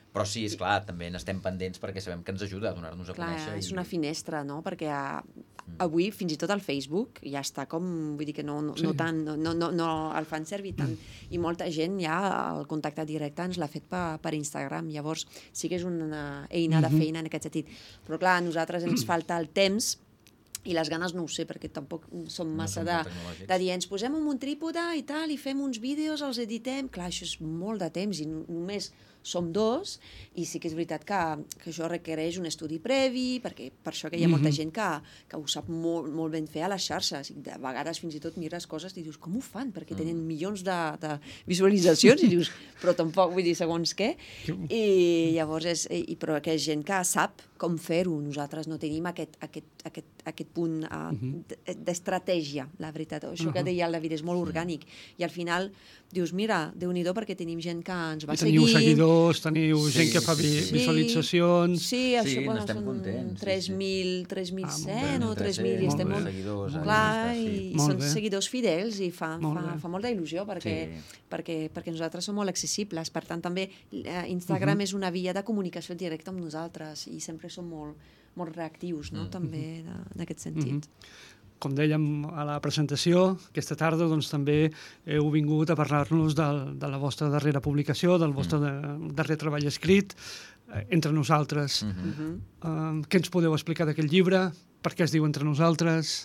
Però sí, esclar, també n'estem pendents perquè sabem que ens ajuda a donar-nos a Clar, conèixer. és i... una finestra, no? Perquè a, avui fins i tot el Facebook ja està com, vull dir que no, no, Sí. no tant, no, no, no, no el fan servir tant, i molta gent ja el contacte directe ens l'ha fet per, per Instagram, llavors sí que és una eina de feina en aquest sentit. Però clar, a nosaltres ens falta el temps i les ganes no ho sé, perquè tampoc som massa som de, molt tecnològics. de dir, ens posem en un trípode i tal, i fem uns vídeos, els editem. Clar, això és molt de temps i no- només som dos, i sí que és veritat que, que això requereix un estudi previ, perquè per això que hi ha molta gent que, que ho sap molt, molt ben fer a les xarxes, i de vegades fins i tot mires coses i dius, com ho fan? Perquè tenen milions de, de visualitzacions, i dius, però tampoc, vull dir, segons què. I llavors, és, i, però que és gent que sap com fer-ho. Nosaltres no tenim aquest, aquest, aquest, aquest punt uh, d'estratègia, la veritat. Això que deia el David és molt orgànic, i al final dius, mira, Déu-n'hi-do, perquè tenim gent que ens va I teniu seguir. seguidors, teniu Sí, gent que fa vi sí, sí. visualitzacions... Sí, això Sí, bueno, n'estem són contents, sí, tres mil, tres mil Ah, molt cent bé. o tres mil, i Molt estem bé. molt... seguidors. Molt ahí Clar, està, i, sí. i Molt són bé. seguidors fidels, i fa, Molt fa, bé. fa molta il·lusió, perquè, Sí. perquè, perquè nosaltres som molt accessibles. Per tant, també eh, Instagram és una via de comunicació directa amb nosaltres, i sempre som molt, molt reactius, no? també de- en aquest sentit. Com dèiem a la presentació, aquesta tarda doncs, també heu vingut a parlar-nos del, de la vostra darrera publicació, del vostre de, darrer treball escrit, eh, Entre nosaltres. Mhm. Mhm. Uh, què ens podeu explicar d'aquest llibre? Per què es diu Entre nosaltres?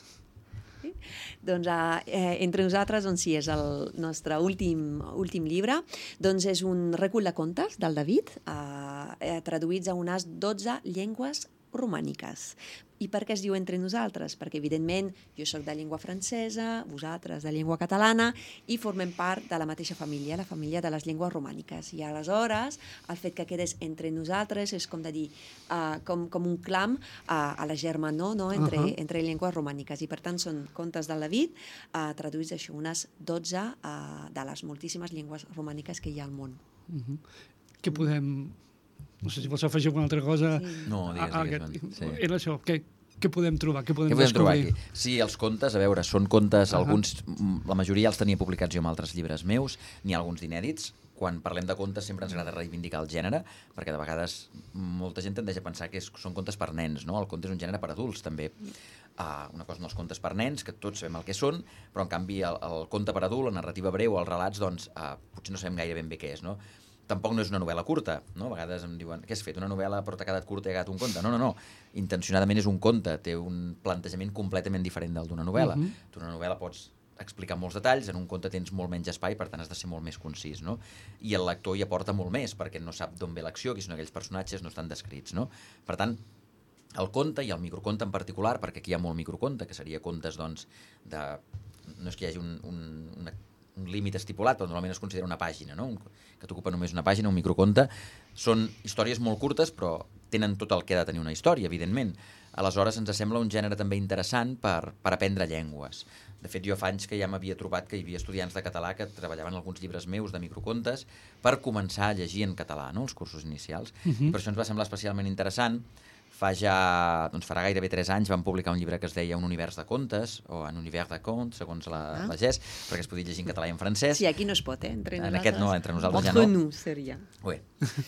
Doncs eh, Entre nosaltres, doncs sí, és el nostre últim, últim llibre. Doncs és un recull de contes del David, eh, eh, traduïts a unes dotze llengües romàniques. I per què es diu Entre nosaltres? Perquè, evidentment, jo sóc de llengua francesa, vosaltres de llengua catalana, i formem part de la mateixa família, la família de les llengües romàniques. I aleshores, el fet que quedés entre nosaltres és com de dir, uh, com, com un clam uh, a la germanor, no? entre, Uh-huh. entre llengües romàniques. I per tant són contes del David, uh, traduïts això, unes dotze uh, de les moltíssimes llengües romàniques que hi ha al món. Uh-huh. Què podem... No sé si vols afegir alguna altra cosa. Sí. No, digues, a- a digues, aquest- Joan, sí. Era això, què, què podem trobar? Què podem, Què podem trobar descobrir? aquí? Sí, els contes, a veure, són contes, Ahà. alguns, mm, la majoria els tenia publicats jo amb altres llibres meus, n'hi ha alguns d'inèdits. Quan parlem de contes sempre ens agrada reivindicar el gènere, perquè de vegades molta gent tendeix a pensar que és, són contes per nens, no? El conte és un gènere per adults, també. Uh, una cosa són els contes per nens, que tots sabem el que són, però en canvi el, el conte per adult, la narrativa breu, els relats, doncs uh, potser no sabem gaire ben bé què és, no? Tampoc no és una novel·la curta, no? A vegades em diuen, què has fet, una novel·la però t'ha quedat curta i ha quedat un conte? No, no, no, intencionadament és un conte, té un plantejament completament diferent del d'una novel·la. Mhm. Tu una novel·la pots explicar molts detalls, en un conte tens molt menys espai, per tant has de ser molt més concís, no? I el lector hi aporta molt més, perquè no sap d'on ve l'acció, qui són aquells personatges, no estan descrits, no? Per tant, el conte i el microconte en particular, perquè aquí hi ha molt microconte, que seria contes, doncs, de... no és que hi hagi un, un, una, un límit estipulat, però normalment es considera una pàgina, no? Un, que t'ocupa només una pàgina, un microconte. Són històries molt curtes, però tenen tot el que ha de tenir una història, evidentment. Aleshores, ens sembla un gènere també interessant per, per aprendre llengües. De fet, jo fa anys que ja m'havia trobat que hi havia estudiants de català que treballaven alguns llibres meus de microcontes per començar a llegir en català, no?, els cursos inicials. Mhm. I per això ens va semblar especialment interessant. Fa ja, doncs farà gairebé tres anys vam publicar un llibre que es deia Un univers de contes, o Un univers de contes, segons la, Ah. la G E S, perquè es podia llegir en català i en francès. Sí, aquí no es pot, eh? Entre En nosaltres. aquest no, entre nosaltres ja Entre no. nous seria. Bé.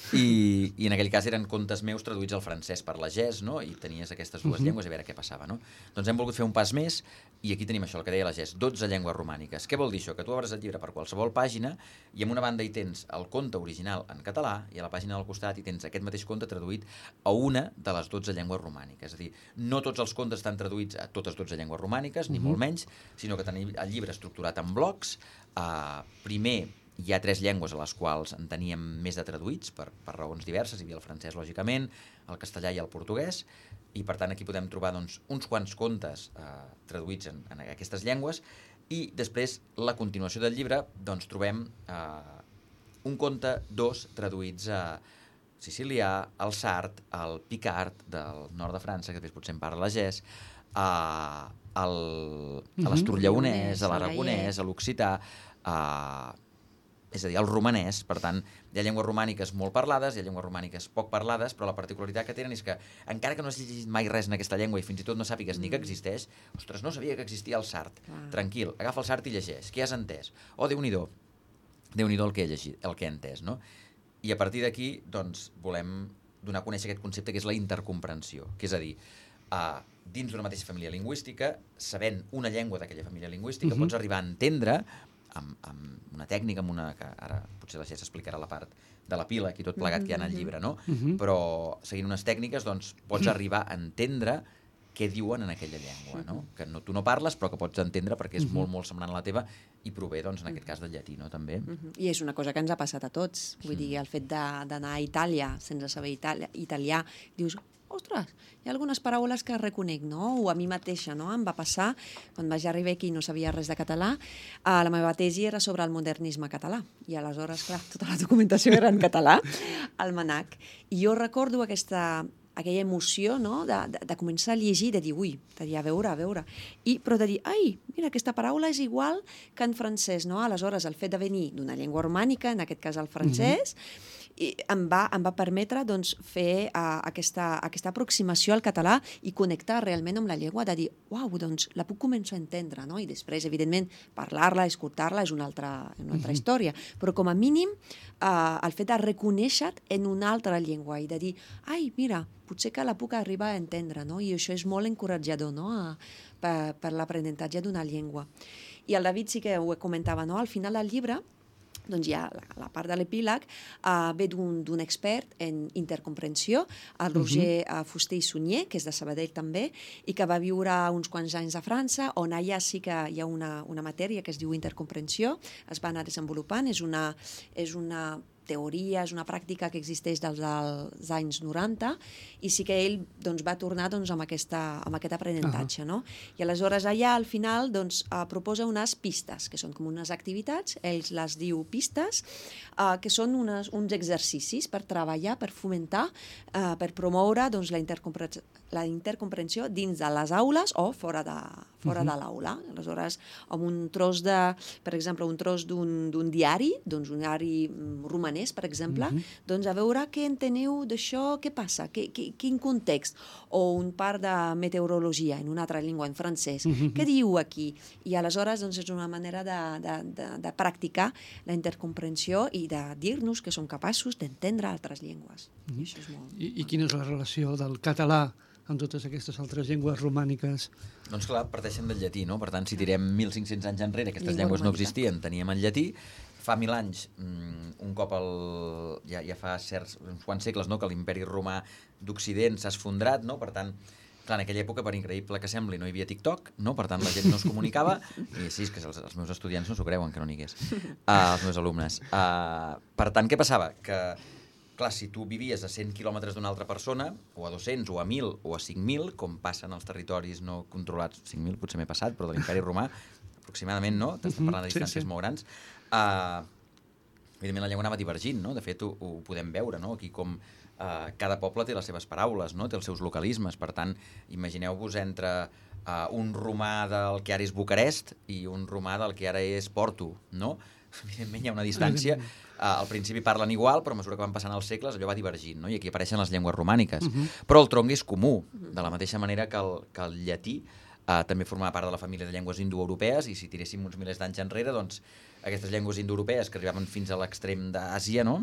I, I en aquell cas eren contes meus traduïts al francès per la G E S, no? I tenies aquestes dues llengües i a veure què passava, no? Doncs hem volgut fer un pas més i aquí tenim això, el que deia la G E S, dotze llengües romàniques. Què vol dir això? Que tu obres el llibre per qualsevol pàgina i en una banda hi tens el conte original en català i a la pàgina del costat hi tens aquest mateix conte traduït a una de les dotze llengües romàniques. És a dir, no tots els contes estan traduïts a totes dotze llengües romàniques, ni molt menys, sinó que tenim el llibre estructurat en blocs. Uh, primer, hi ha tres llengües a les quals en teníem més de traduïts per, per raons diverses. Hi havia el francès, lògicament, el castellà i el portuguès, i per tant aquí podem trobar doncs, uns quants contes eh, traduïts en, en aquestes llengües, i després, la continuació del llibre, doncs trobem eh, un conte, dos traduïts a sicilià, el sard, el picard del nord de França, que després potser en parla la G E S, a, al, a l'estorllaonès, a l'aragonès, a l'occità, a... és a dir, el romanès. Per tant, hi ha llengües romàniques molt parlades, hi ha llengües romàniques poc parlades, però la particularitat que tenen és que, encara que no has llegit mai res en aquesta llengua i fins i tot no sàpigues ni que existeix, ostres, no sabia que existia el sard. Clar. Tranquil, agafa el sard i llegeix. Què has entès? Oh, Déu-n'hi-do, Déu-n'hi-do el que he llegit, el que he entès, no? I a partir d'aquí, doncs, volem donar a conèixer aquest concepte que és la intercomprensió, que és a dir, uh, dins d'una mateixa família lingüística, sabent una llengua d'aquella família lingüística, uh-huh. pots arribar a entendre, amb, amb una tècnica, amb una, que ara potser la Jess explicarà la part de la pila, aquí tot plegat uh-huh. que hi ha en el llibre, no? Uh-huh. Però seguint unes tècniques, doncs, pots uh-huh. arribar a entendre què diuen en aquella llengua, no? Que no, tu no parles, però que pots entendre perquè és uh-huh. molt, molt semblant a la teva i prové, doncs, en aquest cas, del llatí, no? També. Uh-huh. I és una cosa que ens ha passat a tots. Vull mm. dir, el fet d'anar a Itàlia sense saber itali italià, dius, ostres, hi ha algunes paraules que reconec, no? O a mi mateixa, no? Em va passar, quan vaig arribar aquí i no sabia res de català, uh, la meva tesi era sobre el modernisme català. I aleshores, clar, tota la documentació era en català, al manac. I jo recordo aquesta... aquella emoció, no?, de, de, de començar a llegir, de dir, ui, de dir, a veure, a veure, i, però de dir, ai, mira, aquesta paraula és igual que en francès, no? Aleshores, el fet de venir d'una llengua romànica, en aquest cas el francès, mm-hmm. i em va, em va permetre, doncs, fer uh, aquesta, aquesta aproximació al català i connectar realment amb la llengua, de dir, uau, doncs, la puc començar a entendre, no? I després, evidentment, parlar-la, escoltar-la és una altra, una altra mm-hmm. història, però com a mínim, uh, el fet de reconèixer en una altra llengua i de dir, ai, mira, potser que la puc arribar a entendre, no? I això és molt encoratjador, no?, a, per, per l'aprenentatge d'una llengua. I el David sí que ho comentava, no?, al final del llibre, doncs ja la, la part de l'epíleg uh, ve d'un expert en intercomprensió, el Roger uh, Fuster i Sunyer, que és de Sabadell també, i que va viure uns quants anys a França, on allà sí que hi ha una, una matèria que es diu intercomprensió, es va anar desenvolupant, és una, és una teoria, és una pràctica que existeix des dels anys noranta, i sí que ell doncs, va tornar doncs, amb, aquesta, amb aquest aprenentatge. Uh-huh. No? I aleshores allà al final doncs, uh, proposa unes pistes, que són com unes activitats, ells les diu pistes, uh, que són unes, uns exercicis per treballar, per fomentar, uh, per promoure doncs, la, intercompre la intercomprensió dins de les aules o fora de, fora uh-huh. de l'aula. Aleshores, amb un tros de, per exemple, un tros d'un diari, doncs un diari romanès, per exemple, uh-huh. doncs a veure què enteneu d'això, què passa, que, que, quin context, o un part de meteorologia en una altra llengua, en francès, uh-huh. què diu aquí? I aleshores doncs, és una manera de, de, de, de practicar la intercomprensió i de dir-nos que som capaços d'entendre altres llengües. Uh-huh. I, això és molt... I, I quina és la relació del català amb totes aquestes altres llengües romàniques? Doncs clar, parteixen del llatí, no? Per tant, si tirem mil cinc-cents anys enrere, aquestes Llengua llengües romànica. No existien, teníem el llatí. Fa mil anys, un cop el, ja, ja fa certs, uns quants segles, no?, que l'imperi romà d'Occident s'ha esfondrat, no? Per tant, clar, en aquella època, per increïble que sembli, no hi havia TikTok, no? Per tant, la gent no es comunicava, i sí, és que els, els meus estudiants no s'ho creuen que no n'hi hagués, uh, els meus alumnes. Uh, per tant, què passava? Que, clar, si tu vivies a cent quilòmetres d'una altra persona, o a dos-cents, o a mil, o a cinc mil, com passen als territoris no controlats, cinc mil potser m'he passat, però de l'imperi romà, aproximadament, no? T'estem parlant de distàncies sí, sí. molt grans. Uh, evidentment la llengua anava divergint, no? De fet ho, ho podem veure, no? Aquí com uh, cada poble té les seves paraules, no? Té els seus localismes, per tant imagineu-vos entre uh, un romà del que ara és Bucarest i un romà del que ara és Porto, no? Evidentment hi ha una distància, uh, al principi parlen igual, però a mesura que van passant els segles allò va divergint, no? I aquí apareixen les llengües romàniques, uh-huh. però el tronc és comú, de la mateixa manera que el, que el llatí Uh, també formava part de la família de llengües indoeuropees, i si tiréssim uns milers d'anys enrere, doncs aquestes llengües indoeuropees que arribaven fins a l'extrem d'Àsia, no?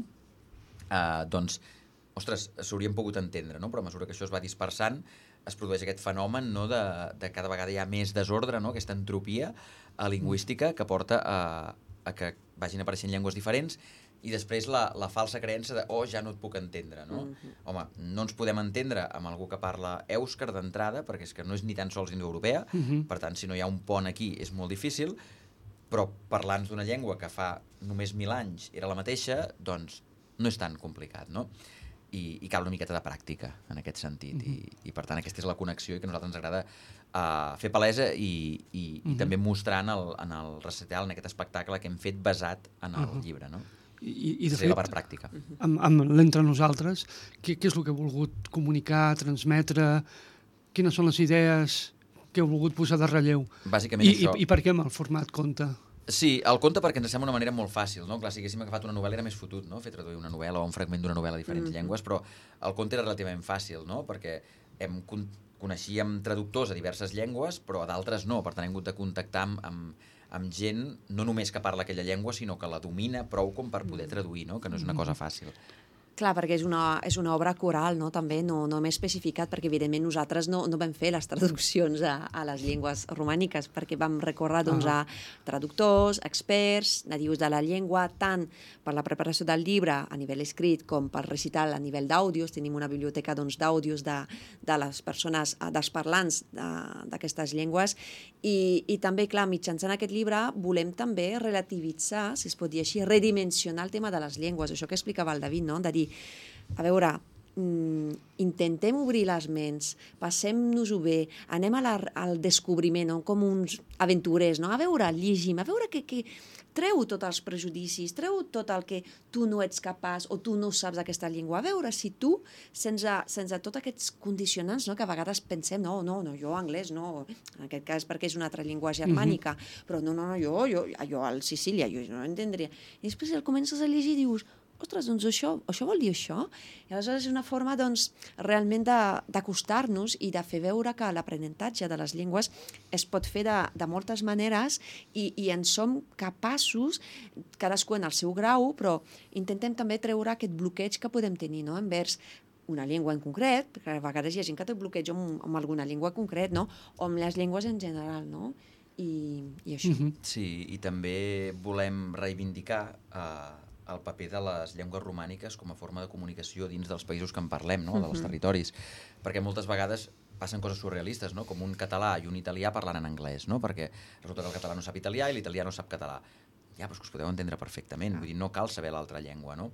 Uh, doncs, ostres, s'haurien pogut entendre, no? Però a mesura que això es va dispersant, es produeix aquest fenomen, no?, de, de cada vegada hi ha més desordre, no?, aquesta entropia uh, lingüística que porta a, a que vagin apareixent llengües diferents, i després la, la falsa creença de, oh, ja no et puc entendre, no? Uh-huh. Home, no ens podem entendre amb algú que parla èuscar d'entrada, perquè és que no és ni tan sols indoeuropea, uh-huh. per tant, si no hi ha un pont aquí és molt difícil, però parlant d'una llengua que fa només mil anys era la mateixa, doncs no és tan complicat, no? I, i cal una miqueta de pràctica en aquest sentit, uh-huh. I, i per tant aquesta és la connexió i que a nosaltres ens agrada uh, fer palesa i, i, uh-huh. i també mostrar en el, en el recital, en aquest espectacle que hem fet basat en el uh-huh. llibre, no? I, i de fet, la part pràctica. Amb, amb l'entre nosaltres, què, què és el que heu volgut comunicar, transmetre, quines són les idees que heu volgut posar de relleu? Bàsicament I, això. I, I per què amb el format conte? Sí, el conte perquè ens sembla una manera molt fàcil, no? Clar, si haguéssim agafat una novel·la era més fotut, no? Fer traduir una novel·la o un fragment d'una novel·la a diferents mm-hmm. llengües, però el conte era relativament fàcil, no? Perquè hem coneixíem traductors a diverses llengües, però a d'altres no, per tant hem hagut de contactar amb, amb, amb gent no només que parla aquella llengua, sinó que la domina prou com per poder traduir, no? Que no és una cosa fàcil. Clar, perquè és una, és una obra coral, no? També no, no m'he especificat, perquè evidentment nosaltres no, no vam fer les traduccions a, a les llengües romàniques, perquè vam recórrer doncs, a traductors, experts, nadius de la llengua, tant per la preparació del llibre a nivell escrit com per recital a nivell d'àudios. Tenim una biblioteca doncs, d'àudios de, de les persones, dels parlants d'aquestes llengües, i, i també, clar, mitjançant aquest llibre volem també relativitzar, si es pot dir així, redimensionar el tema de les llengües, això que explicava el David, no? De dir, a veure, mm, intentem obrir les ments, passem-nos-ho bé, anem a la, al descobriment, no? Com uns aventurers, no? A veure, llegim, a veure que, que treu tots els prejudicis, treu tot el que tu no ets capaç o tu no saps d'aquesta llengua. A veure si tu, sense, sense tots aquests condicionants, no? Que a vegades pensem, no, no, no, jo anglès no, en aquest cas perquè és una altra llengua germànica, uh-huh. però no, no, no, jo, jo, jo al Sicília, jo no entendria. I després el comences a llegir i dius, ostres, doncs això, això vol dir això? I aleshores és una forma doncs, realment d'acostar-nos i de fer veure que l'aprenentatge de les llengües es pot fer de, de moltes maneres i, i en som capaços, cadascú en el seu grau, però intentem també treure aquest bloqueig que podem tenir, no? Envers una llengua en concret, perquè a vegades hi ha gent que té bloqueig amb, amb alguna llengua concret, no? O amb les llengües en general, no? I, i això. Mm-hmm. Sí, i també volem reivindicar eh, el paper de les llengües romàniques com a forma de comunicació dins dels països que en parlem, no? Uh-huh. Dels territoris, perquè moltes vegades passen coses surrealistes, no? Com un català i un italià parlant en anglès, no? Perquè resulta que el català no sap italià i l'italià no sap català. Ja, però us podeu entendre perfectament, vull dir, no cal saber l'altra llengua, no?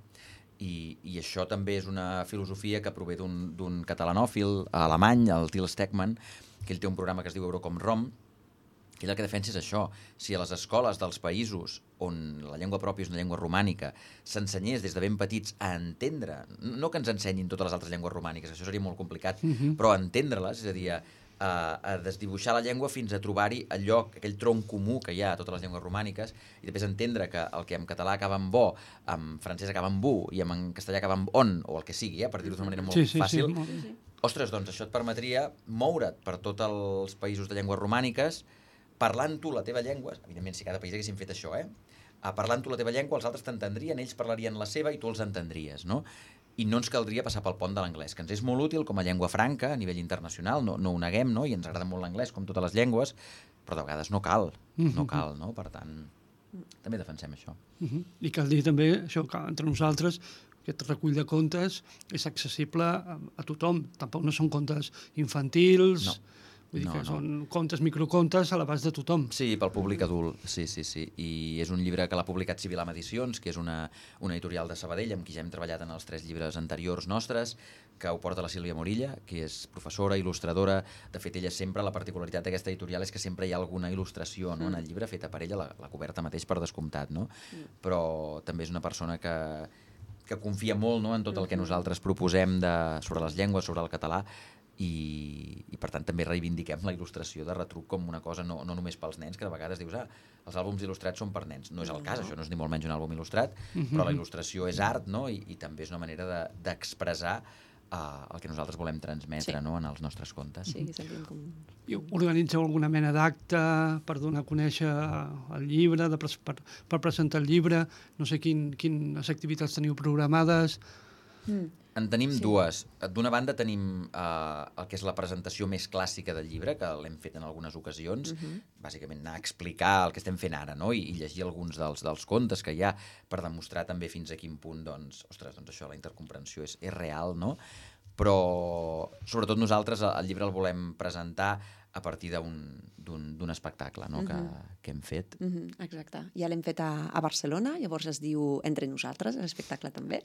I, i això també és una filosofia que prové d'un catalanòfil alemany, el Till Steckmann, que ell té un programa que es diu Eurocom Rom, que ell el que defensa és això. Si a les escoles dels països on la llengua pròpia és una llengua romànica s'ensenyés des de ben petits a entendre, no que ens ensenyin totes les altres llengües romàniques, això seria molt complicat, uh-huh. però a entendre-les, és a dir, a, a desdibuixar la llengua fins a trobar-hi el lloc, aquell tronc comú que hi ha a totes les llengües romàniques, i després entendre que el que en català acaba en bo, en francès acaba en bu, i en castellà acaba en on, o el que sigui, eh, per dir-ho d'una manera molt sí, sí, fàcil, sí, molt... ostres, doncs això et permetria moure't per tots els països de llengües romàniques parlant tu la teva llengua, evidentment si cada país haguessin fet això, eh? Parlant tu la teva llengua, els altres t'entendrien, ells parlarien la seva i tu els entendries, no? I no ens caldria passar pel pont de l'anglès, que ens és molt útil com a llengua franca a nivell internacional, no, no ho neguem, no? I ens agrada molt l'anglès, com totes les llengües, però de vegades no cal, no cal, no? Per tant, també defensem això. Uh-huh. I cal dir també això, que entre nosaltres aquest recull de contes és accessible a, a tothom, tampoc no són contes infantils... No. Vull dir no, que no. són contes, microcontes a l'abast de tothom. Sí, pel públic adult, sí, sí, sí. I és un llibre que l'ha publicat Civilam Edicions, que és una, una editorial de Sabadell, amb qui ja hem treballat en els tres llibres anteriors nostres, que ho porta la Sílvia Morilla, que és professora, il·lustradora. De fet, ella sempre, la particularitat d'aquesta editorial és que sempre hi ha alguna il·lustració, no? En el llibre feta per ella, la, la coberta mateix per descomptat, no? Però també és una persona que, que confia molt, no? En tot el que nosaltres proposem de, sobre les llengües, sobre el català, I, i per tant també reivindiquem la il·lustració de retruc com una cosa no, no només pels nens, que de vegades dius, ah, els àlbums il·lustrats són per nens. No és el cas, això no és ni molt menys un àlbum il·lustrat, uh-huh. però la il·lustració és art, no? I, i també és una manera d'expressar de, uh, el que nosaltres volem transmetre, sí. no? En els nostres contes. Sí, que com... I organitzeu alguna mena d'acte per donar a conèixer el llibre, de pres per, per presentar el llibre, no sé quin, quines activitats teniu programades... Mm. En tenim sí. dues. D'una banda tenim eh, el que és la presentació més clàssica del llibre, que l'hem fet en algunes ocasions, uh-huh. bàsicament anar a explicar el que estem fent ara, no? I, i llegir alguns dels, dels contes que hi ha per demostrar també fins a quin punt, doncs, ostres, doncs això, la intercomprensió és, és real, no? Però, sobretot nosaltres, el llibre el volem presentar a partir d'un espectacle, no? uh-huh. que, que hem fet. Uh-huh. Exacte. Ja l'hem fet a, a Barcelona, llavors es diu Entre nosaltres, l'espectacle també.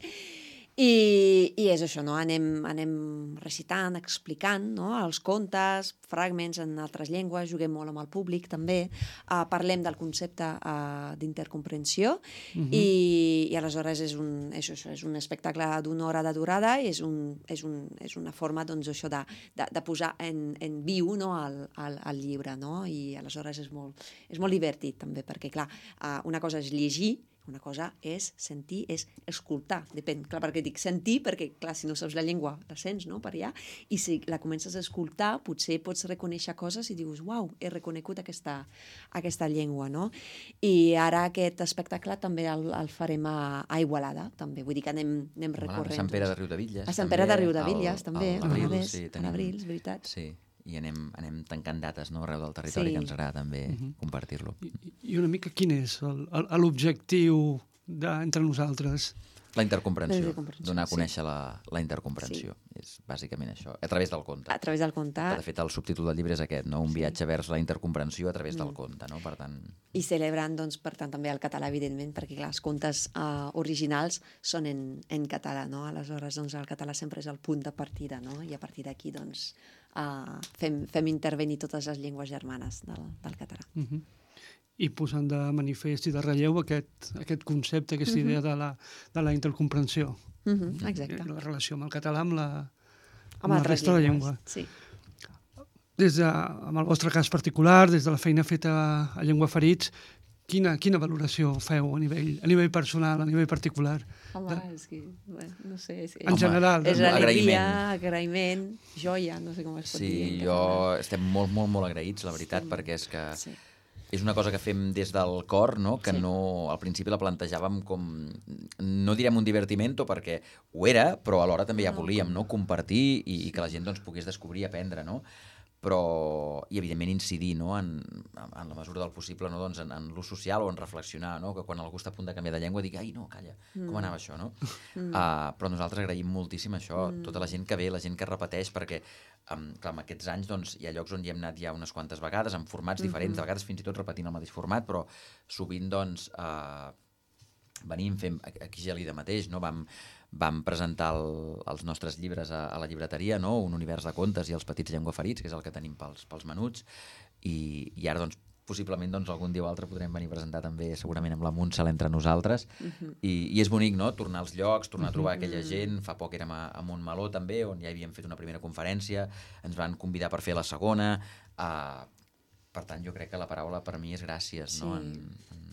I, i és això, no? Anem, anem recitant, explicant, no? Els contes, fragments en altres llengües, juguem molt amb el públic també, uh, parlem del concepte uh, d'intercomprensió uh-huh. i, i aleshores és un, és, això, és un espectacle d'una hora de durada, és, un, és, un, és una forma doncs, això de, de, de posar en, en viu, no? el, el, el llibre, no? I aleshores és molt, és molt divertit també, perquè clar, uh, una cosa és llegir, Una cosa és sentir, és escoltar, depèn, clar, perquè dic sentir, perquè, clar, si no saps la llengua, la sents, no?, per allà, i si la comences a escoltar, potser pots reconèixer coses i dius, uau, he reconegut aquesta, aquesta llengua, no? I ara aquest espectacle també el, el farem a, a Igualada, també, vull dir que anem, anem recorrent. A Sant Pere de Riudebitlles. A Sant Pere de Riudebitlles, també, a l'abril, sí, sí, a l'abril, és veritat. Sí, i anem, anem tancant dates, no?, arreu del territori, Sí. que ens agrada també Mhm. compartir-lo. I, I una mica quin és el- el- l'objectiu d'entre nosaltres? La intercomprensió, La intercomprensió, donar a sí. conèixer la, la intercomprensió. És bàsicament això, a través del conte. A través del conte. De fet, el subtítol del llibre és aquest, no? Un viatge vers la intercomprensió a través del conte, no? Per tant... I celebrant, doncs, per tant, també el català, evidentment, perquè, clar, els contes uh, originals són en, en català, no? Aleshores, doncs, el català sempre és el punt de partida, no? I a partir d'aquí, doncs, uh, fem, fem intervenir totes les llengües germanes del, del català. Uh -huh. I posant de manifest i de relleu aquest, aquest concepte, aquesta idea de la, de la intercomprensió. Uh -huh, exacte. La relació amb el català, amb la, Amb amb la altres resta de la llengües, llengua. sí. Des de, amb el vostre cas particular, des de la feina feta a Llengua Ferits, quina, quina valoració feu a nivell, a nivell personal, a nivell particular? Home, De- és que, bueno, no sé... És, En general, és de- alegria, agraïment, joia, no sé com es pot dir. Sí, en jo català. estem molt, molt, molt agraïts, la veritat, Sí. perquè és que Sí. és una cosa que fem des del cor, no? Que Sí. no, al principi la plantejàvem com, no direm un divertimento, perquè ho era, però alhora també ja No, volíem, com- no?, compartir i, i que la gent doncs, pogués descobrir i aprendre, no? Però, i evidentment incidir, no?, en, en la mesura del possible, no?, doncs en, en l'ús social o en reflexionar, no?, que quan algú està a punt de canviar de llengua digui, ai, no, calla, com Mm. anava això, no? Uh, però nosaltres agraïm moltíssim això, Mm. tota la gent que ve, la gent que repeteix, perquè um, clar, en aquests anys doncs, hi ha llocs on hi hem anat ja unes quantes vegades, en formats diferents, Mhm. de vegades fins i tot repetint el mateix format, però sovint doncs, uh, venim, fem, aquí a Gelida mateix, no? vam, vam presentar el, els nostres llibres a, a la llibreteria, no? Un univers de contes i els petits llengüaferits, que és el que tenim pels, pels menuts, i, i ara doncs, possiblement doncs, algun dia o altre podrem venir a presentar també segurament amb la Muntsal entre nosaltres, Mhm. i, i és bonic, no?, tornar als llocs, tornar a trobar Mhm. aquella gent. Fa poc érem a, a Montmeló també, on ja havíem fet una primera conferència, ens van convidar per fer la segona, uh, per tant jo crec que la paraula per mi és gràcies, Sí. no? En, en...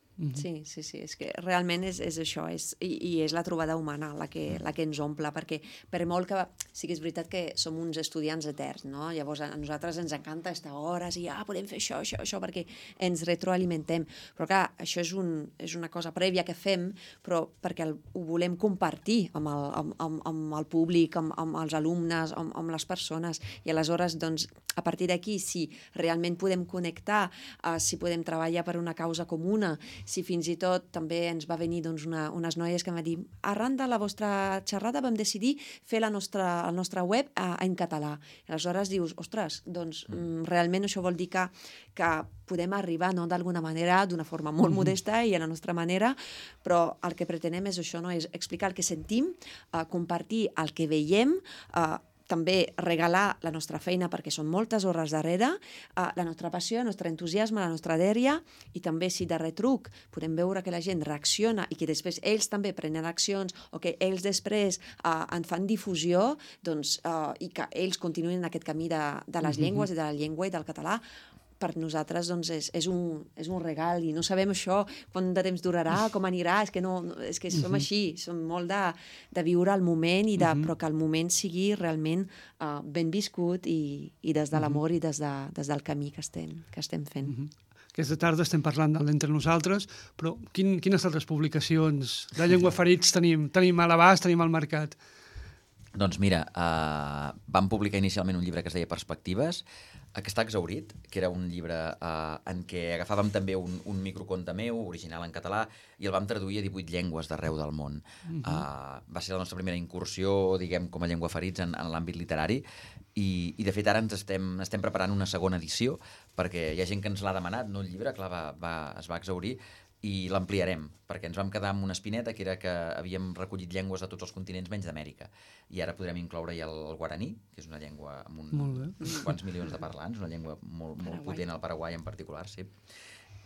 Sí, sí, sí, és que realment és, és això, és, i, i és la trobada humana la que, la que ens omple, perquè per molt que sí que és veritat que som uns estudiants eterns, no? Llavors a nosaltres ens encanta estar hores i ah, podem fer això, això, això, perquè ens retroalimentem. Però clar, això és, un, és una cosa prèvia que fem, però perquè el, ho volem compartir amb el, amb, amb, amb el públic, amb, amb els alumnes, amb, amb les persones, i aleshores, doncs, a partir d'aquí, si realment podem connectar, uh, si podem treballar per una causa comuna, si fins i tot també ens va venir doncs, una, unes noies que em van dir arran de la vostra xerrada vam decidir fer la nostra, el nostre web uh, en català. I aleshores dius, ostres, doncs mm. realment això vol dir que, que podem arribar, no?, d'alguna manera, d'una forma molt mm-hmm. modesta i a la nostra manera, però el que pretenem és això, no?, és explicar el que sentim, uh, compartir el que veiem, uh, també regalar la nostra feina, perquè són moltes hores darrere, uh, la nostra passió, el nostre entusiasme, la nostra dèria, i també si de retruc podem veure que la gent reacciona i que després ells també prenen accions o que ells després uh, en fan difusió, doncs, uh, i que ells continuïn en aquest camí de, de les llengües i de la llengua i del català, per nosaltres doncs, és, és, un, és un regal i no sabem això, quant de temps durarà, com anirà, és que, no, no, és que som així, som molt de, de viure el moment, i de, però que el moment sigui realment uh, ben viscut i, i des de l'amor i des, de, des del camí que estem, que estem fent. Aquesta tarda estem parlant de l'Entre Nosaltres, però quin, quines altres publicacions de Llengua Ferits tenim, tenim a l'abast, tenim al mercat? Doncs mira, uh, vam publicar inicialment un llibre que es deia Perspectives, que està exhaurit, que era un llibre uh, en què agafàvem també un, un microconte meu, original en català, i el vam traduir a divuit llengües d'arreu del món. Uh-huh. uh, va ser la nostra primera incursió, diguem, com a llengüaferits en, en l'àmbit literari, i, i de fet ara ens estem, estem preparant una segona edició, perquè hi ha gent que ens l'ha demanat, no el llibre, clar, va, va, es va exhaurir, i l'ampliarem, perquè ens vam quedar amb una espineta que era que havíem recollit llengües de tots els continents menys d'Amèrica, i ara podrem incloure-hi el, el guaraní, que és una llengua amb un, uns quants milions de parlants, una llengua molt, molt potent al Paraguai en particular, sí.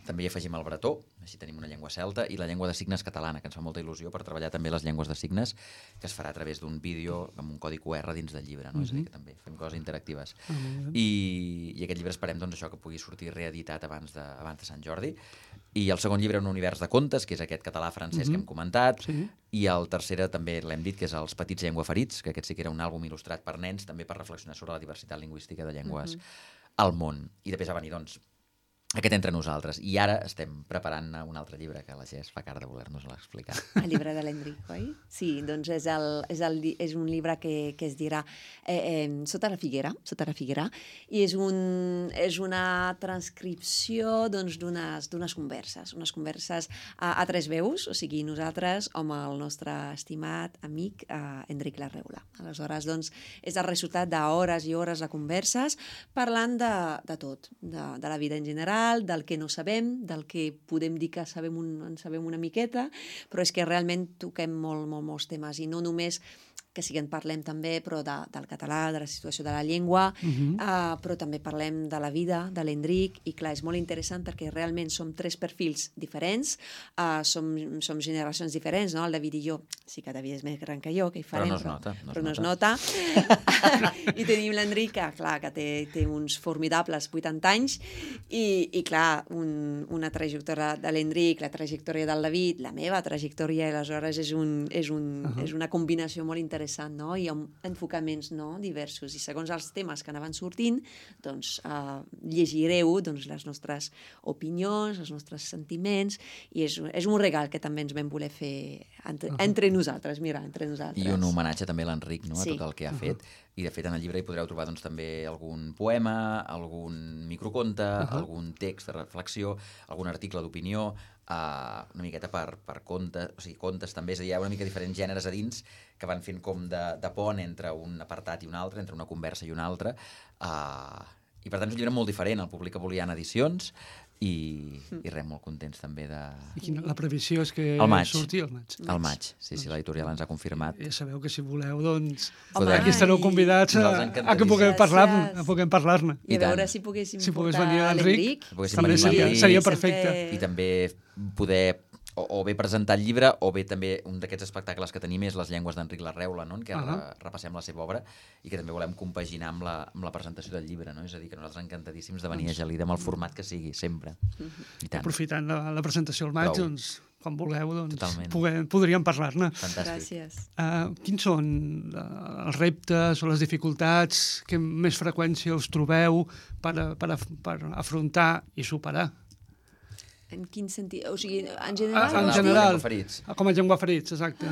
també hi afegim el bretó, així tenim una llengua celta, i la llengua de signes catalana, que ens fa molta il·lusió per treballar també les llengües de signes, que es farà a través d'un vídeo amb un codi Q R dins del llibre, no? Uh-huh. És a dir, que també fem coses interactives. Uh-huh. I, I aquest llibre esperem doncs, això que pugui sortir reeditat abans de, abans de Sant Jordi. I el segon llibre, Un univers de contes, que és aquest català-francès uh-huh. que hem comentat, sí. I el tercer també l'hem dit, que és Els petits llengüaferits, que aquest sí que era un àlbum il·lustrat per nens, també per reflexionar sobre la diversitat lingüística de llengües uh-huh. al món. I després va venir, doncs, aquest Entre nosaltres. I ara estem preparant un altre llibre que la Jess fa cara de voler-nos l'explicar. El llibre de l'Enric, oi? Sí, doncs és, el, és, el, és un llibre que, que es dirà eh, eh, Sota la figuera, Sota la figuera, i és, un, és una transcripció doncs, d'unes d'unes converses, unes converses a, a tres veus, o sigui, nosaltres amb el nostre estimat amic eh, Enric Larreula. Aleshores, doncs, és el resultat d'hores i hores de converses parlant de, de tot, de, de la vida en general, del que no sabem, del que podem dir que sabem un, en sabem una miqueta, però és que realment toquem molt, molt, molts temes, i no només que sí que en parlem també, però de, del català, de la situació de la llengua, uh-huh. uh, però també parlem de la vida de l'Enric, i clar, és molt interessant perquè realment som tres perfils diferents, uh, som, som generacions diferents, no? El David i jo, sí que David és més gran que jo, que hi farem, però no es nota. No però es no es nota. I tenim l'Enric, que clar, que té, té uns formidables vuitanta anys, i, i clar, un, una trajectòria de l'Enric, la trajectòria del David, la meva trajectòria, i aleshores és, un, és, un, uh-huh. és una combinació molt interessant, no? I amb enfocaments, no? Diversos, i segons els temes que anaven sortint, doncs uh, llegireu doncs, les nostres opinions, els nostres sentiments, i és, és un regal que també ens vam voler fer entre, uh-huh. entre nosaltres, mira, entre nosaltres. I un homenatge també a l'Enric, no? Sí. A tot el que ha uh-huh. fet, i de fet en el llibre hi podreu trobar doncs, també algun poema, algun microconte, uh-huh. algun text de reflexió, algun article d'opinió, Uh, una miqueta per, per contes, o sigui, contes també, és a dir, hi ha una mica diferents gèneres a dins que van fent com de, de pont entre un apartat i un altre, entre una conversa i una altra, uh, i per tant és un llibre molt diferent, el publica Boliana Edicions, i, i res, molt contents també de... I quina, la previsió és que surti al maig. Al maig, sí, sí, l'editorial ens ha confirmat. Ja sabeu que si voleu, doncs, Home, aquí estareu convidats a, a que puguem parlar-ne. A puguem parlar-ne. I a veure si poguéssim si portar l'Enric. També seria, seria perfecte. I també poder o, o bé presentar el llibre, o bé també un d'aquests espectacles que tenim és Les llengües d'Enric Larreula, no? En què uh -huh. re, repassem la seva obra i que també volem compaginar amb la, amb la presentació del llibre, no? És a dir, que nosaltres encantadíssims de venir a Gelida amb el format que sigui, sempre. Uh -huh. I tant. Aprofitant la, la presentació al maig, Prou. doncs, quan vulgueu, doncs, puguem, podríem parlar-ne. Fantàstic. Gràcies. Uh, quins són uh, els reptes o les dificultats que més freqüència us trobeu per, a, per, a, per afrontar i superar? En quin sentit? O sigui, en general? Ah, en general, com a llengüaferits, exacte.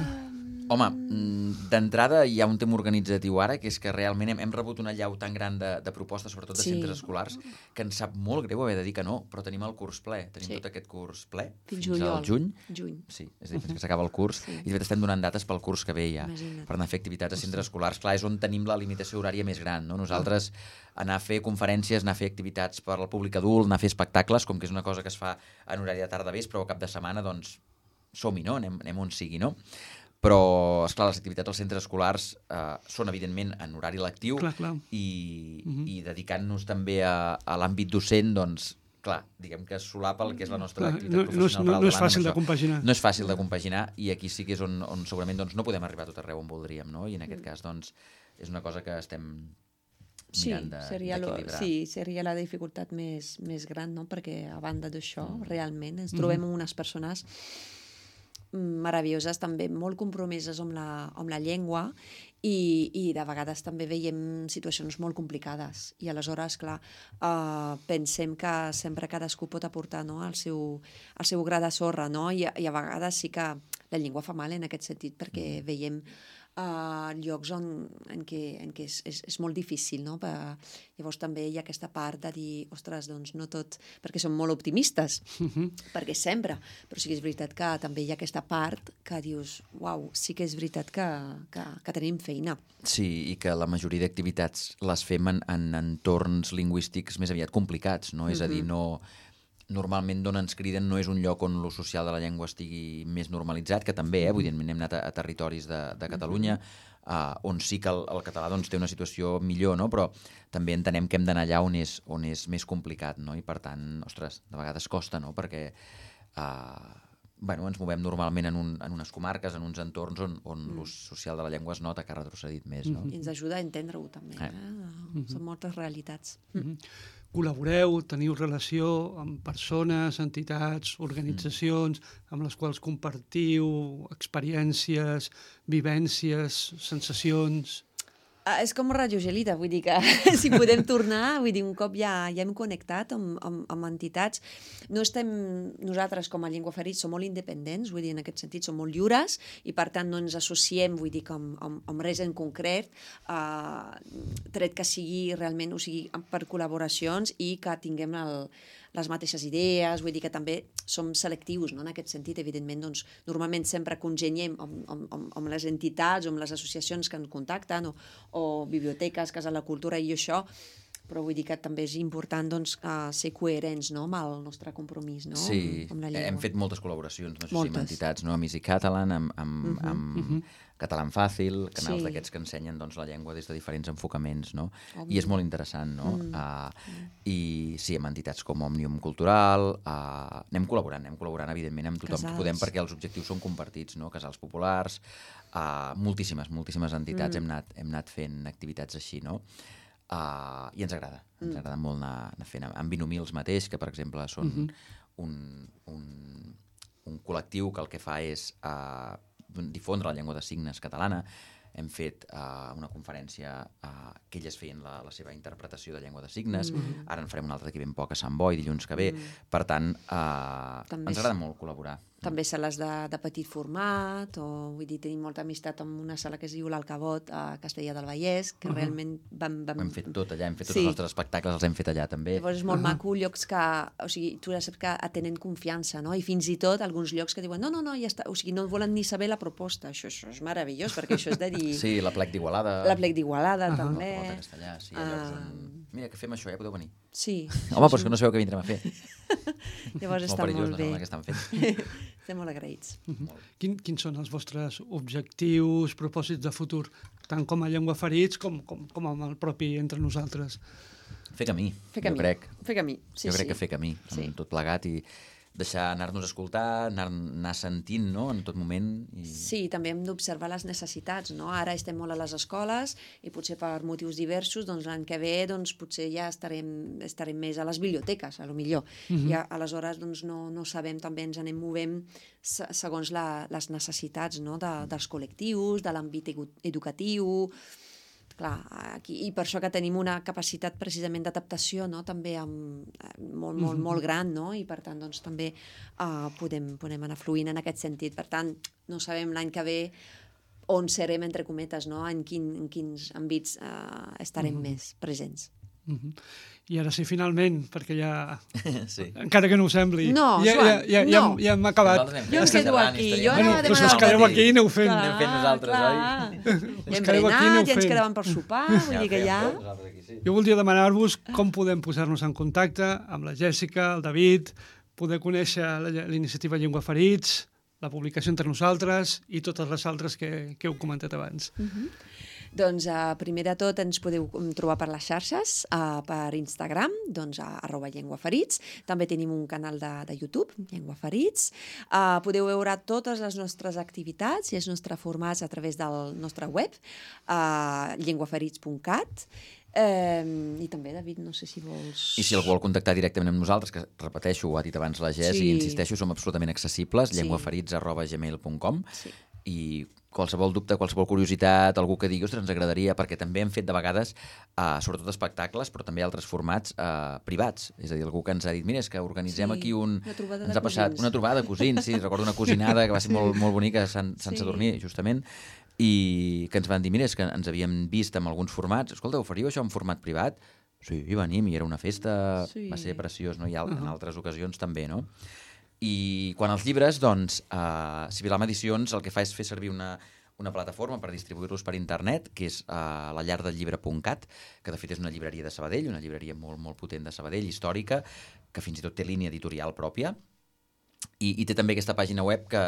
Home, d'entrada hi ha un tema organitzatiu ara, que és que realment hem, hem rebut una llau tan gran de, de propostes, sobretot de sí. centres escolars, que ens sap molt greu haver de dir que no, però tenim el curs ple, tenim sí. tot aquest curs ple, fins, fins al juny. juny. Sí, és a dir, fins que s'acaba el curs, sí. i de fet estem donant dates pel curs que ve ja, Imagina't. per anar a fer activitats a centres escolars. Clar, és on tenim la limitació horària més gran, no? Nosaltres anar a fer conferències, anar a fer activitats per al públic adult, anar a fer espectacles, com que és una cosa que es fa en horari de tarda vespre o cap de setmana, doncs som-hi, no? Anem, anem on sigui, no? Però, esclar, les activitats als centres escolars eh, són, evidentment, en horari lectiu clar, clar. I, uh-huh. i dedicant-nos també a, a l'àmbit docent, doncs, clar, diguem que solapa el que és la nostra clar, activitat no, professional. No, no, no és fàcil de compaginar. No és fàcil de compaginar, i aquí sí que és on, on segurament doncs, no podem arribar a tot arreu on voldríem, no? I en aquest cas, doncs, és una cosa que estem mirant de, sí, seria d'equilibrar. Lo, sí, seria la dificultat més, més gran, no? Perquè a banda d'això, mm. realment, ens trobem amb unes persones meravelloses, també molt compromeses amb la, amb la llengua, i, i de vegades també veiem situacions molt complicades, i aleshores, clar, uh, pensem que sempre cadascú pot aportar, no? el, seu, el seu gra de sorra, no? I, i a vegades sí que la llengua fa mal en aquest sentit, perquè veiem Uh, llocs on, en què, en què és, és, és molt difícil, no? Per, llavors també hi ha aquesta part de dir, ostres, doncs no tot, perquè som molt optimistes, uh-huh. perquè sempre, però sí que és veritat que també hi ha aquesta part que dius, uau, sí que és veritat que, que, que tenim feina. Sí, i que la majoria d'activitats les fem en, en entorns lingüístics més aviat complicats, no? Uh-huh. És a dir, no... Normalment d'on ens criden no és un lloc on l'ús social de la llengua estigui més normalitzat, que també, eh? Vull dir, hem anat a, a territoris de, de Catalunya, uh, on sí que el, el català doncs, té una situació millor, no? Però també entenem que hem d'anar allà on és, on és més complicat, no? I per tant, ostres, de vegades costa, no? Perquè uh, bueno, ens movem normalment en, un, en unes comarques, en uns entorns on, on mm. l'ús social de la llengua es nota que ha retrocedit més, no? I ens ajuda a entendre-ho també, eh? eh? Són moltes realitats. Mm-hmm. Col·laboreu, teniu relació amb persones, entitats, organitzacions, amb les quals compartiu experiències, vivències, sensacions... Uh, és com Radio Gelida, vull dir que si podem tornar, vull dir, un cop ja, ja hem connectat amb, amb, amb entitats. No estem, nosaltres com a Llengua Ferits som molt independents, vull dir, en aquest sentit som molt lliures i per tant no ens associem, vull dir, amb, amb, amb res en concret, uh, tret que sigui realment, o sigui, per col·laboracions i que tinguem el, les mateixes idees, vull dir que també som selectius, no? En aquest sentit, evidentment, doncs, normalment sempre congeniem amb, amb, amb les entitats o amb les associacions que ens contacten o, o biblioteques, Casa de la Cultura i això, però vull dir que també és important doncs, uh, ser coherents, no?, amb el nostre compromís, no?, sí, amb la llengua. Hem fet moltes col·laboracions, no sé moltes. si amb entitats, no? Amb Easy Catalan, amb, amb, uh -huh, amb uh -huh. Catalan Fàcil, canals sí. d'aquests que ensenyen doncs, la llengua des de diferents enfocaments, no? Òmnium. I és molt interessant, no? Mm. Uh, I sí, amb entitats com Òmnium Cultural, uh, anem col·laborant, anem col·laborant, evidentment, amb tothom Casals. que podem, perquè els objectius són compartits, no? Casals populars, uh, moltíssimes, moltíssimes entitats mm. hem, anat, hem anat fent activitats així, no? Uh, I ens agrada, ens agrada mm. molt anar, anar fent. Amb Vinomils mateix, que per exemple són mm -hmm. un, un, un col·lectiu que el que fa és uh, difondre la llengua de signes catalana. Hem fet uh, una conferència uh, que elles feien la, la seva interpretació de llengua de signes. Mm. Ara en farem una altra d'aquí ben poc a Sant Boi, dilluns que ve. Mm. Per tant, uh, ens agrada molt col·laborar. També sales de, de petit format, o vull dir, tenim molta amistat amb una sala que es diu l'Alcabot a Castellà del Vallès, que uh -huh. realment vam, vam... Ho hem fet tot allà, hem fet tots sí. els nostres espectacles, els hem fet allà també. Llavors és molt uh -huh. maco, llocs que, o sigui, tu ja saps que tenen confiança, no? I fins i tot alguns llocs que diuen, no, no, no, ja està, o sigui, no volen ni saber la proposta. Això, això és meravellós, perquè això és de dir... Sí, la Plec d'Igualada. La Plec d'Igualada, uh -huh. també. La Castellà, sí, hi ha llocs on... Mira, que fem això, ja podeu venir. Sí. Home, però és que no sabeu què vindrem a fer. Llavors està molt, molt bé. No, que estan fent. Estem molt agraïts. Uh -huh. Quin, quins són els vostres objectius, propòsits de futur, tant com a Llengua Ferits com, com, com amb el propi entre nosaltres? Fer camí, fer camí. jo crec. Fer camí, sí, jo crec sí. que fer camí, sí. amb tot plegat i deixar anar-nos a escoltar, anar, anar sentint, no?, en tot moment. I... Sí, també hem d'observar les necessitats, no? Ara estem molt a les escoles i potser per motius diversos, doncs l'any que ve doncs, potser ja estarem, estarem més a les biblioteques, a lo millor. Uh -huh. I a, aleshores doncs, no, no sabem, també ens anem movent segons la, les necessitats, no?, de, dels col·lectius, de l'àmbit educatiu... Clar, aquí, i per això que tenim una capacitat precisament d'adaptació, no?, també amb, molt, molt, molt gran, no?, i per tant doncs, també uh, podem, podem anar fluint en aquest sentit. Per tant, no sabem l'any que ve on serem, entre cometes, no?, en, quin, en quins àmbits uh, estarem uh-huh. més presents. Uh-huh. I ara sí, finalment, perquè ja... sí. Encara que no ho sembli. No, ja, Joan, ja, ja, no. Ja, ja hem acabat. Jo em quedo aquí. Jo bueno, però si us quedeu aquí, aneu fent. Clar, anem fent nosaltres, clar. oi? Ja hem berenat, ja ens quedàvem per sopar, vull dir que ja... Jo voldria demanar-vos com podem posar-nos en contacte amb la Jèssica, el David, poder conèixer la, la iniciativa Llengua Ferits, la publicació entre nosaltres i totes les altres que, que heu comentat abans. Uh-huh. Doncs, uh, primer de tot, ens podeu trobar per les xarxes, uh, per Instagram, doncs, uh, arroba Llengua Ferits. També tenim un canal de, de YouTube, Llengua Ferits. Uh, podeu veure totes les nostres activitats i els nostres formats a través del nostre web, uh, llengua ferits punt cat. Um, I també, David, no sé si vols... I si algú vol contactar directament amb nosaltres, que repeteixo, ho ha dit abans la Jess, sí. i insisteixo, som absolutament accessibles, sí. llengua ferits arroba gmail punt com, sí. i qualsevol dubte, qualsevol curiositat, algú que digui, ostres, ens agradaria, perquè també hem fet de vegades, uh, sobretot espectacles, però també altres formats uh, privats. És a dir, algú que ens ha dit, mira, és que organitzem sí, aquí un... Ens ha passat una trobada de cosins, sí, recordo una cosinada que va ser molt, molt bonica a Sant, Sant sí. Sadurní, justament, i que ens van dir, mira, és que ens havíem vist amb alguns formats, escolta, oferiu això en format privat? Sí, i venim, i era una festa, sí. va ser preciós, no? I en uh-huh. altres ocasions també, no? I quan els llibres, doncs, uh, Civilam Edicions el que fa és fer servir una, una plataforma per distribuir-los per internet, que és uh, la llar del llibre punt cat, que de fet és una llibreria de Sabadell, una llibreria molt, molt potent de Sabadell, històrica, que fins i tot té línia editorial pròpia, i, i té també aquesta pàgina web que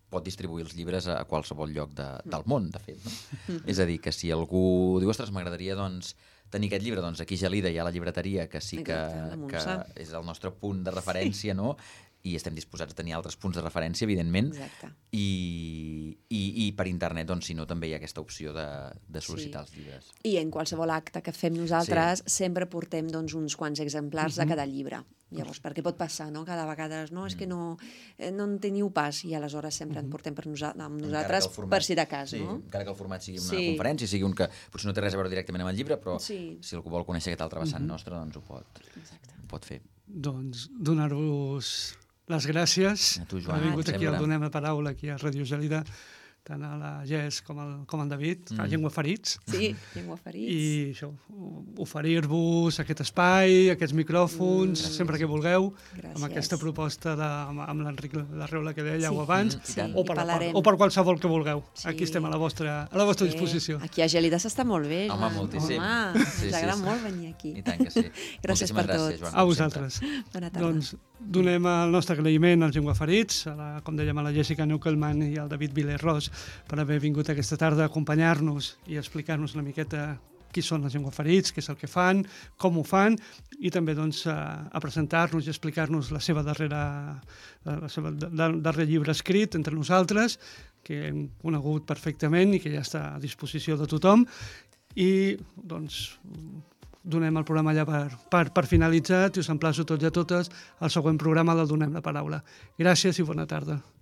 pot distribuir els llibres a qualsevol lloc de, del món, de fet. No? És a dir, que si algú diu, ostres, m'agradaria doncs, tenir aquest llibre, doncs aquí a Gelida hi ha la llibreteria, que sí que, que és el nostre punt de referència, sí. no? I estem disposats a tenir altres punts de referència, evidentment, i, i, i per internet, doncs, si no, també hi ha aquesta opció de, de sol·licitar sí. els llibres. I en qualsevol acte que fem nosaltres sí. sempre portem doncs, uns quants exemplars uh-huh. de cada llibre. Llavors, perquè pot passar, no? Cada vegada, no, és que no, no en teniu pas, i aleshores sempre en portem per nosa amb nosaltres format, per si de cas, sí, no? Encara que el format sigui una sí. conferència, sigui un que potser no té res a veure directament amb el llibre, però sí. si algú vol conèixer aquest altre vessant uh-huh. nostre, doncs ho pot, ho pot fer. Doncs donar-vos les gràcies. A tu, Joan. Ha vingut aquí al Donem la Paraula, aquí a Ràdio Gelida, tant a la Jess com al, com al David, mm. a Llengua Ferits. Sí, Llengua Ferits. I això, oferir-vos aquest espai, aquests micròfons, mm. sempre que vulgueu, gràcies. Amb aquesta proposta de, amb, amb l'Enric Larreula que dèieu sí. abans, sí. o, per la, o per qualsevol que vulgueu. Sí. Aquí estem a la vostra, a la vostra sí. disposició. Aquí a Gelida s'està molt bé, Joan. Home, moltíssim. Home, sí, ens agrada sí, sí. molt venir aquí. I tant que sí. Gràcies per gràcies, tot. Joan, a vosaltres. Bona tarda. Doncs donem el nostre agraïment als Llengua Ferits, a la, com dèiem, a la Jessica Neukelman i al David Viler-Ros per haver vingut aquesta tarda a acompanyar-nos i explicar-nos una miqueta qui són els Llengua Ferits, què és el que fan, com ho fan, i també doncs, a, a presentar-nos i explicar-nos la seva darrera, la seva darrer llibre escrit entre nosaltres, que hem conegut perfectament i que ja està a disposició de tothom. I doncs donem el programa allà per, per, per finalitzat i us emplaço tots i a totes al següent programa del Donem la Paraula. Gràcies i bona tarda.